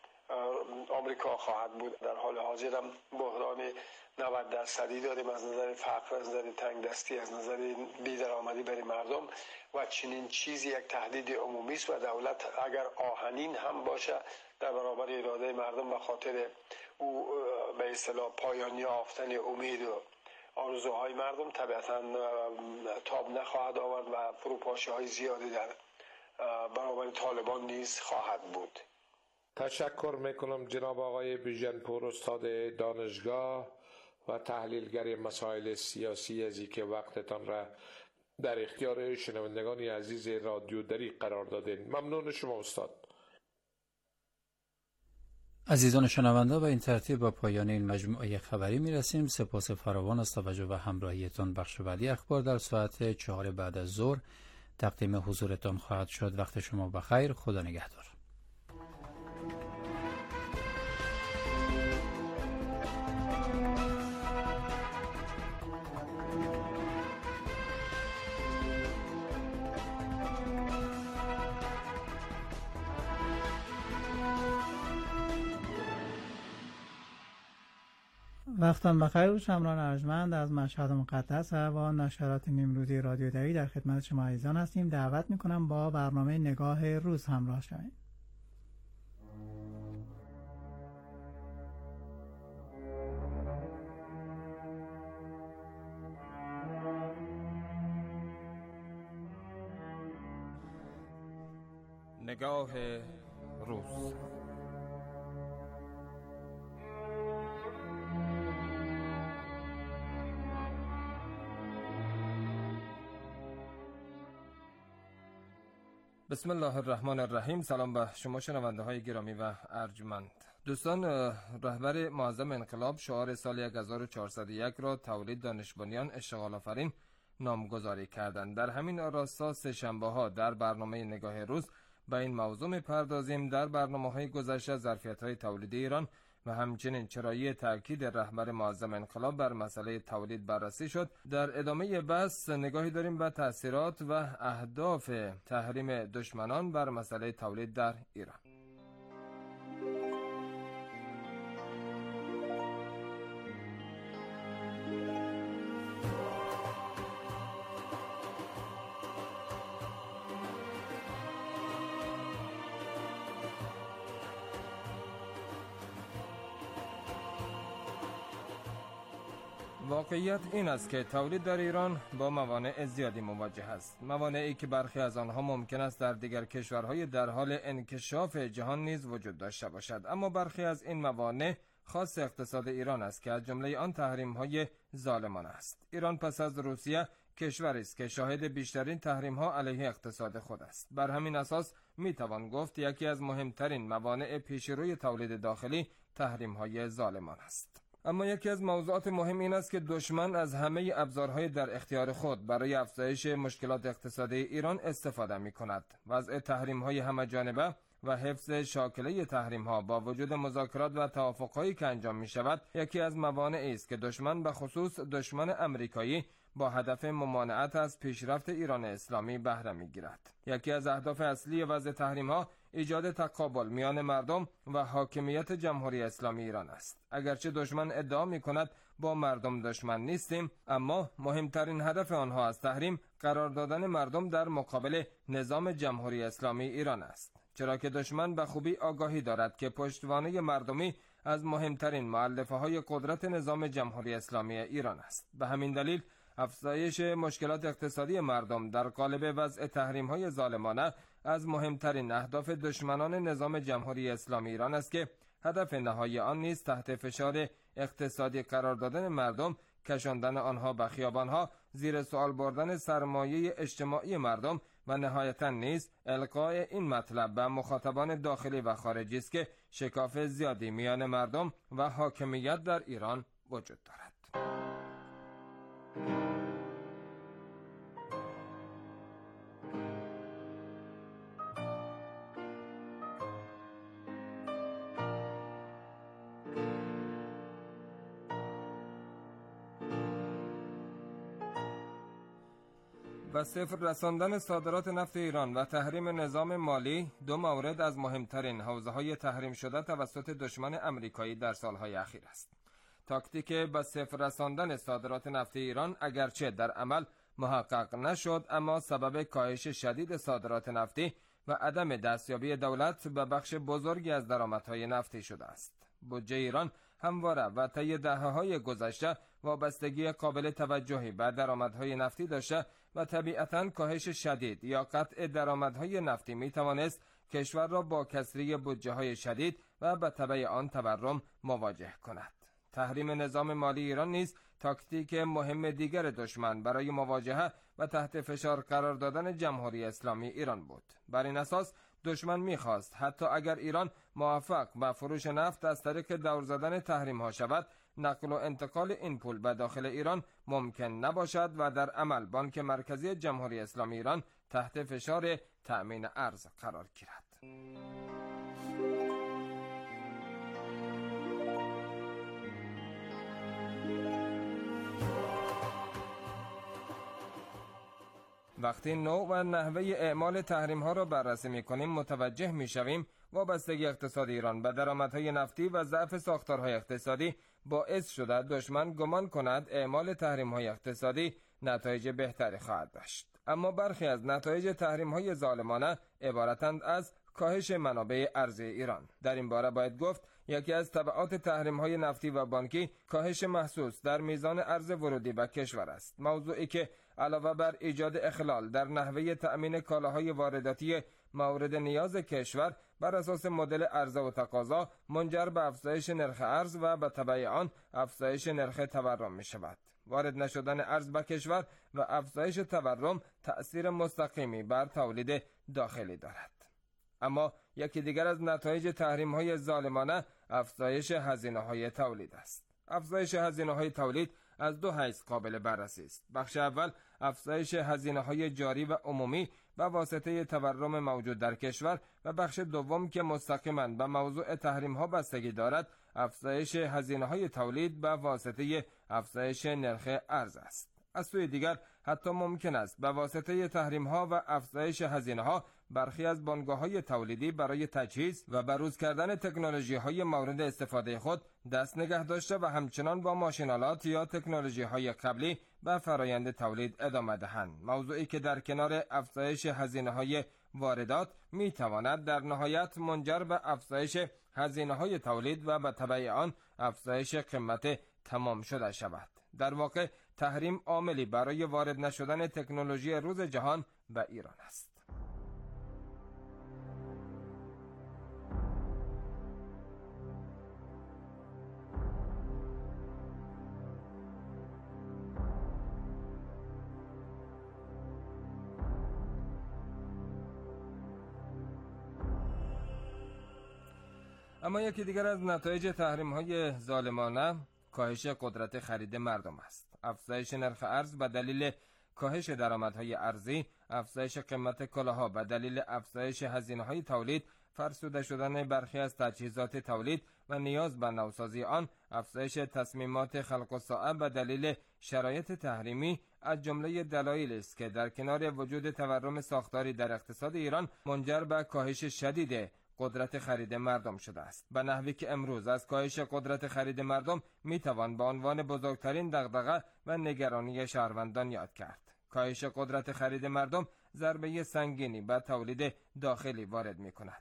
آمریکا خواهد بود. در حال حاضر هم بحران 90% داریم از نظر فقر، از نظر تنگ دستی، از نظر بی‌درآمدی برای مردم و چنین چیزی یک تهدید عمومی است و دولت اگر آهنین هم باشه در برابر اراده مردم به خاطر او به اصطلاح پایان یافتن امید و آرزوهای مردم طبیعتا تاب نخواهد آورد و فروپاشی های زیادی در برابر طالبان نیز خواهد بود. تشکر میکنم جناب آقای بیژنپور استاد دانشگاه و تحلیلگر مسائل سیاسی از اینکه وقتتان را در اختیار شنوندگان عزیز رادیو دری قرار دادین. ممنون شما استاد. عزیزان شنونده، و این ترتیب با پایان این مجموعه خبری میرسیم. سپاس فراوان از توجه و همراهیتان. بخش بعدی اخبار در ساعت 4 بعد از ظهر تقدیم حضورتان خواهد شد. وقت شما بخیر. خدا نگهدار. وقتان بخیر و شمران ارجمند از مشهد مقدس و نشرات نیمروزی رادیو دری در خدمت شما عزیزان هستیم. دعوت میکنم با برنامه نگاه روز همراه شوید. نگاه روز. بسم الله الرحمن الرحیم. سلام به شما شنونده های گرامی و ارجمند. دوستان، رهبر معظم انقلاب شعار سال 1401 را تولید دانشبانیان اشتغال آفرین نامگذاری کردند. در همین راستا سه شنبه ها در برنامه نگاه روز به این موضوع می‌پردازیم. در برنامه‌های گذشته ظرفیت‌های تولیدی ایران و همچنین چرایی تاکید رهبر معظم انقلاب بر مسئله تولید بررسی شد. در ادامه بحث نگاهی داریم به تأثیرات و اهداف تحریم دشمنان بر مسئله تولید در ایران. واقعیت این است که تولید در ایران با موانع زیادی مواجه است. موانعی که برخی از آنها ممکن است در دیگر کشورهای در حال انکشاف جهان نیز وجود داشته باشد، اما برخی از این موانع خاص اقتصاد ایران است که از جمله آن تحریم‌های ظالمانه است. ایران پس از روسیه کشوری است که شاهد بیشترین تحریم‌ها علیه اقتصاد خود است. بر همین اساس میتوان گفت یکی از مهمترین موانع پیشروی تولید داخلی تحریم‌های ظالمانه است. اما یکی از موضوعات مهم این است که دشمن از همه ابزارهای در اختیار خود برای افزایش مشکلات اقتصادی ایران استفاده می‌کند. وضع تحریم‌های همه‌جانبه و حفظ شاکله تحریم‌ها با وجود مذاکرات و توافق‌هایی که انجام می‌شود یکی از موانعی است که دشمن به خصوص دشمن آمریکایی با هدف ممانعت از پیشرفت ایران اسلامی بهره می‌گیرد. یکی از اهداف اصلی وضع تحریم‌ها ایجاد تقابل میان مردم و حاکمیت جمهوری اسلامی ایران است. اگرچه دشمن ادعا می‌کند با مردم دشمن نیستیم، اما مهمترین هدف آنها از تحریم قرار دادن مردم در مقابل نظام جمهوری اسلامی ایران است. چرا که دشمن به خوبی آگاهی دارد که پشتوانه مردمی از مهمترین مؤلفه‌های قدرت نظام جمهوری اسلامی ایران است. به همین دلیل افزایش مشکلات اقتصادی مردم در قالب وضع تحریم‌های ظالمانه از مهمترین اهداف دشمنان نظام جمهوری اسلامی ایران است که هدف نهایی آن نیز تحت فشار اقتصادی قرار دادن مردم، کشاندن آنها به خیابان‌ها، زیر سوال بردن سرمایه اجتماعی مردم و نهایتاً نیز القای این مطلب به مخاطبان داخلی و خارجی است که شکاف زیادی میان مردم و حاکمیت در ایران وجود دارد. و صفر رساندن صادرات نفت ایران و تحریم نظام مالی دو مورد از مهمترین حوزه‌های تحریم شده توسط دشمن آمریکایی در سالهای اخیر است. تاکتیک به صفر رساندن صادرات نفت ایران اگرچه در عمل محقق نشد، اما سبب کاهش شدید صادرات نفتی و عدم دستیابی دولت به بخش بزرگی از درآمدهای نفتی شده است. بودجه ایران همواره و طی دهه‌های گذشته وابستگی قابل توجهی به درآمدهای نفتی داشته و طبیعتاً کاهش شدید یا قطع درآمدهای نفتی میتوانست کشور را با کسری بودجه‌های شدید و به تبع آن تورم مواجه کند. تحریم نظام مالی ایران نیز تاکتیک مهم دیگر دشمن برای مواجهه و تحت فشار قرار دادن جمهوری اسلامی ایران بود. بر این اساس دشمن می‌خواست حتی اگر ایران موفق به فروش نفت از طریق دور زدن تحریم‌ها شود، نقل و انتقال این پول به داخل ایران ممکن نباشد و در عمل بانک مرکزی جمهوری اسلامی ایران تحت فشار تأمین ارز قرار گیرد. وقتی نوع و نحوه اعمال تحریم ها را بررسی می کنیم متوجه می شویم وابستگی اقتصاد ایران به درآمدهای نفتی و ضعف ساختارهای اقتصادی باعث شده دشمن گمان کند اعمال تحریم های اقتصادی نتایج بهتری خواهد داشت. اما برخی از نتایج تحریم های ظالمانه عبارتند از کاهش منابع ارزی ایران. در این باره باید گفت یکی از تبعات تحریم های نفتی و بانکی کاهش محسوس در میزان ارز ورودی به کشور است، موضوعی که علاوه بر ایجاد اخلال در نحوه تأمین کالاهای وارداتی مورد نیاز کشور بر اساس مدل عرضه و تقاضا منجر به افزایش نرخ ارز و به تبع آن افزایش نرخ تورم می شود. وارد نشدن ارز به کشور و افزایش تورم تأثیر مستقیمی بر تولید داخلی دارد. اما یکی دیگر از نتایج تحریم‌های ظالمانه افزایش هزینه‌های تولید است. افزایش هزینه‌های تولید از دو حیث قابل بررسی است. بخش اول افزایش هزینه‌های جاری و عمومی به واسطه تورم موجود در کشور و بخش دوم که مستقیما به موضوع تحریم‌ها بستگی دارد افزایش هزینه‌های تولید به واسطه افزایش نرخ ارز است. از سوی دیگر حتی ممکن است به واسطه تحریم‌ها و افزایش هزینه‌ها برخی از بنگاه‌های تولیدی برای تجهیز و بروز کردن تکنولوژی‌های مورد استفاده خود دست نگه داشته و همچنان با ماشین‌آلات یا تکنولوژی‌های قبلی به فرایند تولید ادامه دهند، موضوعی که در کنار افزایش هزینه‌های واردات می‌تواند در نهایت منجر به افزایش هزینه‌های تولید و به تبع آن افزایش قیمت تمام شده شود. در واقع تحریم عاملی برای وارد نشدن تکنولوژی روز جهان به ایران است. اما یکی دیگر از نتایج تحریم‌های ظالمانه کاهش قدرت خرید مردم است. افزایش نرخ ارز به دلیل کاهش درآمدهای ارزی، افزایش قیمت کالاها به دلیل افزایش هزینه‌های تولید، فرسوده شدن برخی از تجهیزات تولید و نیاز به نوسازی آن، افزایش تصمیمات خلق الساعه به دلیل شرایط تحریمی از جمله دلایلی است که در کنار وجود تورم ساختاری در اقتصاد ایران منجر به کاهش شدید قدرت خرید مردم شده است. به نحوی که امروز از کاهش قدرت خرید مردم میتوان به عنوان بزرگترین دغدغه و نگرانی شهروندان یاد کرد. کاهش قدرت خرید مردم ضربه سنگینی به تولید داخلی وارد میکند.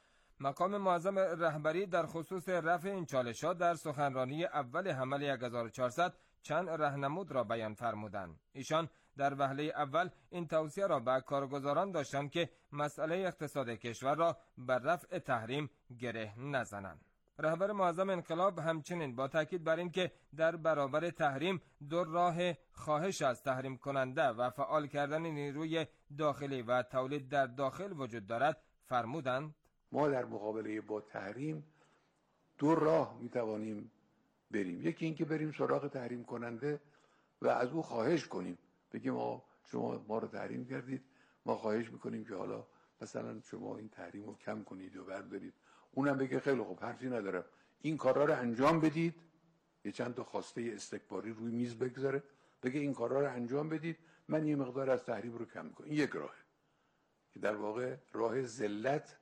مقام معظم رهبری در خصوص رفع این چالش‌ها در سخنرانی اول حمل 1400 چند راهنمود را بیان فرمودند. ایشان در وهله اول این توصیه را به کارگزاران داشتند که مسئله اقتصاد کشور را بر رفع تحریم گره نزنند. رهبر معظم انقلاب همچنین با تاکید بر این که در برابر تحریم دو راه خواهش از تحریم کننده و فعال کردن نیروی داخلی و تولید در داخل وجود دارد فرمودند: ما در مقابله با تحریم دو راه میتوانیم بریم. یکی این که بریم سراغ تحریم کننده و از او خواهش کنیم، بگیم شما ما رو تحریم کردید، ما خواهش میکنیم که حالا مثلا شما این تحریم رو کم کنید و بردارید. اونم بگه خیلی خوب، حرفی ندارم، این کارا رو انجام بدید، یه چند تا خواسته استکباری روی میز بگذاره، بگه این کارا رو انجام بدید، من یه مقدار از تحریم رو کم کنم. این یک راهه که در واقع راه ذلت،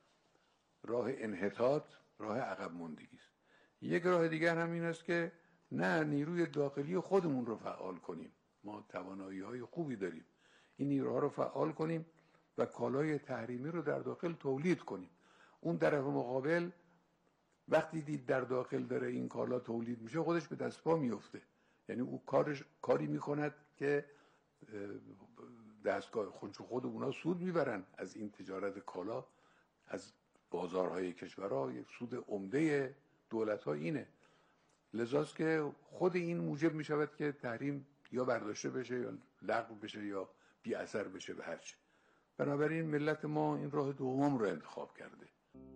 راه انحطاط، راه عقب ماندگی است. یک راه دیگر هم این است که نه، نیروی داخلی خودمون رو فعال کنیم. ما توانایی‌های خوبی داریم، این نیروها رو فعال کنیم و کالای تحریمی رو در داخل تولید کنیم. اون طرف مقابل وقتی دید در داخل داره این کالا تولید میشه، خودش به دست پا میفته. یعنی او کاری میکند که دستگاه خود اونا سود میبرن از این تجارت کالا، از بازارهای کشورها یک سود عمده دولت‌ها اینه. لذاست که خود این موجب می شود که تحریم یا برداشته بشه یا لغو بشه یا بی اثر بشه به هر چه. بنابراین ملت ما این راه دوم رو انتخاب کرده.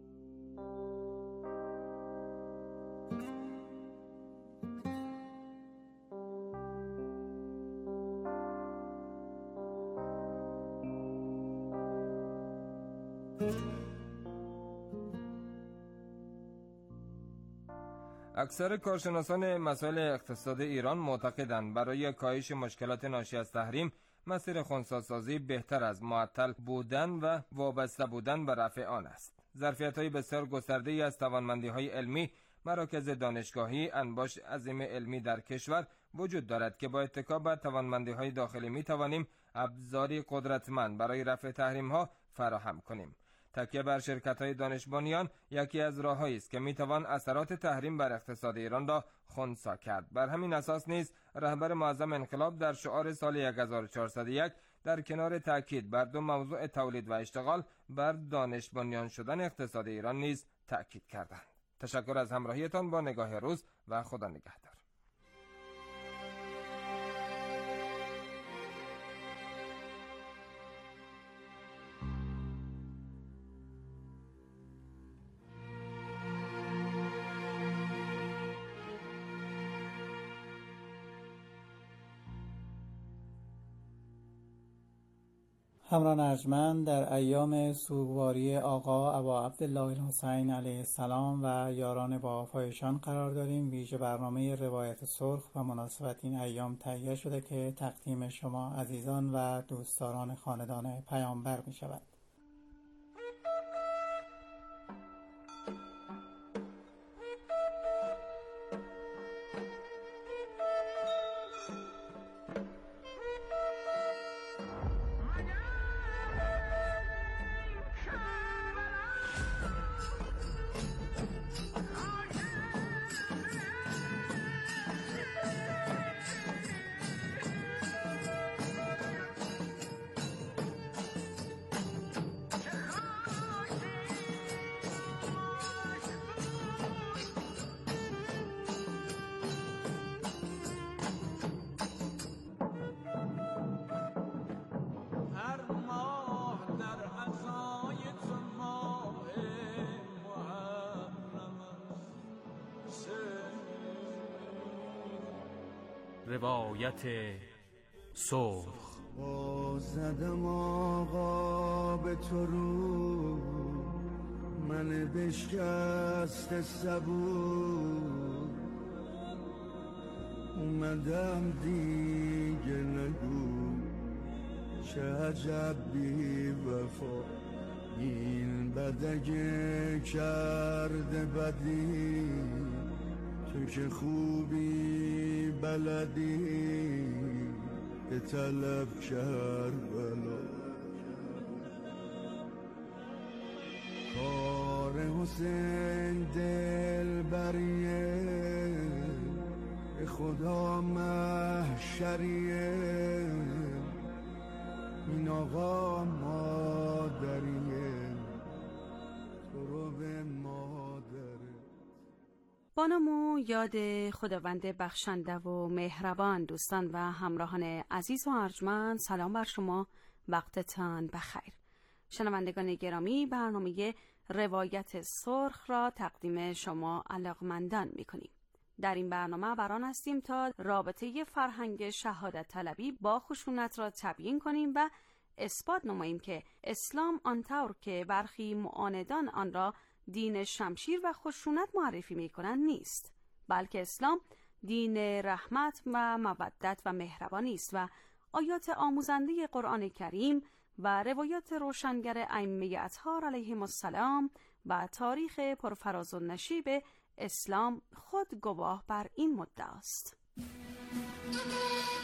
اکثر کارشناسان مسائل اقتصاد ایران معتقدند برای کاهش مشکلات ناشی از تحریم مسیر خنثی‌سازی بهتر از معطل بودن و وابسته بودن به رفع آن است. ظرفیت‌های بسیار گسترده‌ای از توانمندی‌های علمی، مراکز دانشگاهی، انباش عظیم علمی در کشور وجود دارد که با اتکا بر توانمندی‌های داخلی می‌توانیم ابزاری قدرتمند برای رفع تحریم‌ها فراهم کنیم. تکیه بر شرکت‌های دانش بنیان یکی از راه‌هایی است که می‌توان اثرات تحریم بر اقتصاد ایران را خنثی کرد. بر همین اساس نیز رهبر معظم انقلاب در شعار سال 1401 در کنار تاکید بر دو موضوع تولید و اشتغال بر دانش بنیان شدن اقتصاد ایران نیز تاکید کردند. تشکر از همراهیتان با نگاه روز و خدا نگهدار. همراهان ارجمند، در ایام سوگواری آقا ابا عبدالله الحسین علیه السلام و یاران با وفایشان قرار داریم. ویژه برنامه روایت سرخ و مناسبت این ایام تهیه شده که تقدیم شما عزیزان و دوستداران خاندان پیامبر می شود. روایت سرخ. زدم آقا به تو رو، من بشکست صبور، اومدم دیگه نگو چه عجب بی وفا، این بدگه کرده بدی، تو که خوبی بلدی به طلب کربلا. کار حسین دل بریه، به خدا محشریه، این آقا مادریه تو رو به مادره. با نام و یاد خداوند بخشنده و مهربان. دوستان و همراهان عزیز و ارجمند، سلام بر شما، وقتتان بخیر. شنوندگان گرامی، برنامه روایت سرخ را تقدیم شما علاقمندان می‌کنیم. در این برنامه بران هستیم تا رابطه فرهنگ شهادت طلبی با خشونت را تبیین کنیم و اثبات نماییم که اسلام آنطور که برخی معاندان آن را دین شمشیر و خشونت معرفی می‌کنند نیست، بلکه اسلام دین رحمت و مودت و مهربانی است و آیات آموزنده قرآن کریم و روایات روشنگر ائمه اطهار علیهم السلام و تاریخ پرفراز و نشیب اسلام خود گواه بر این مدعا است.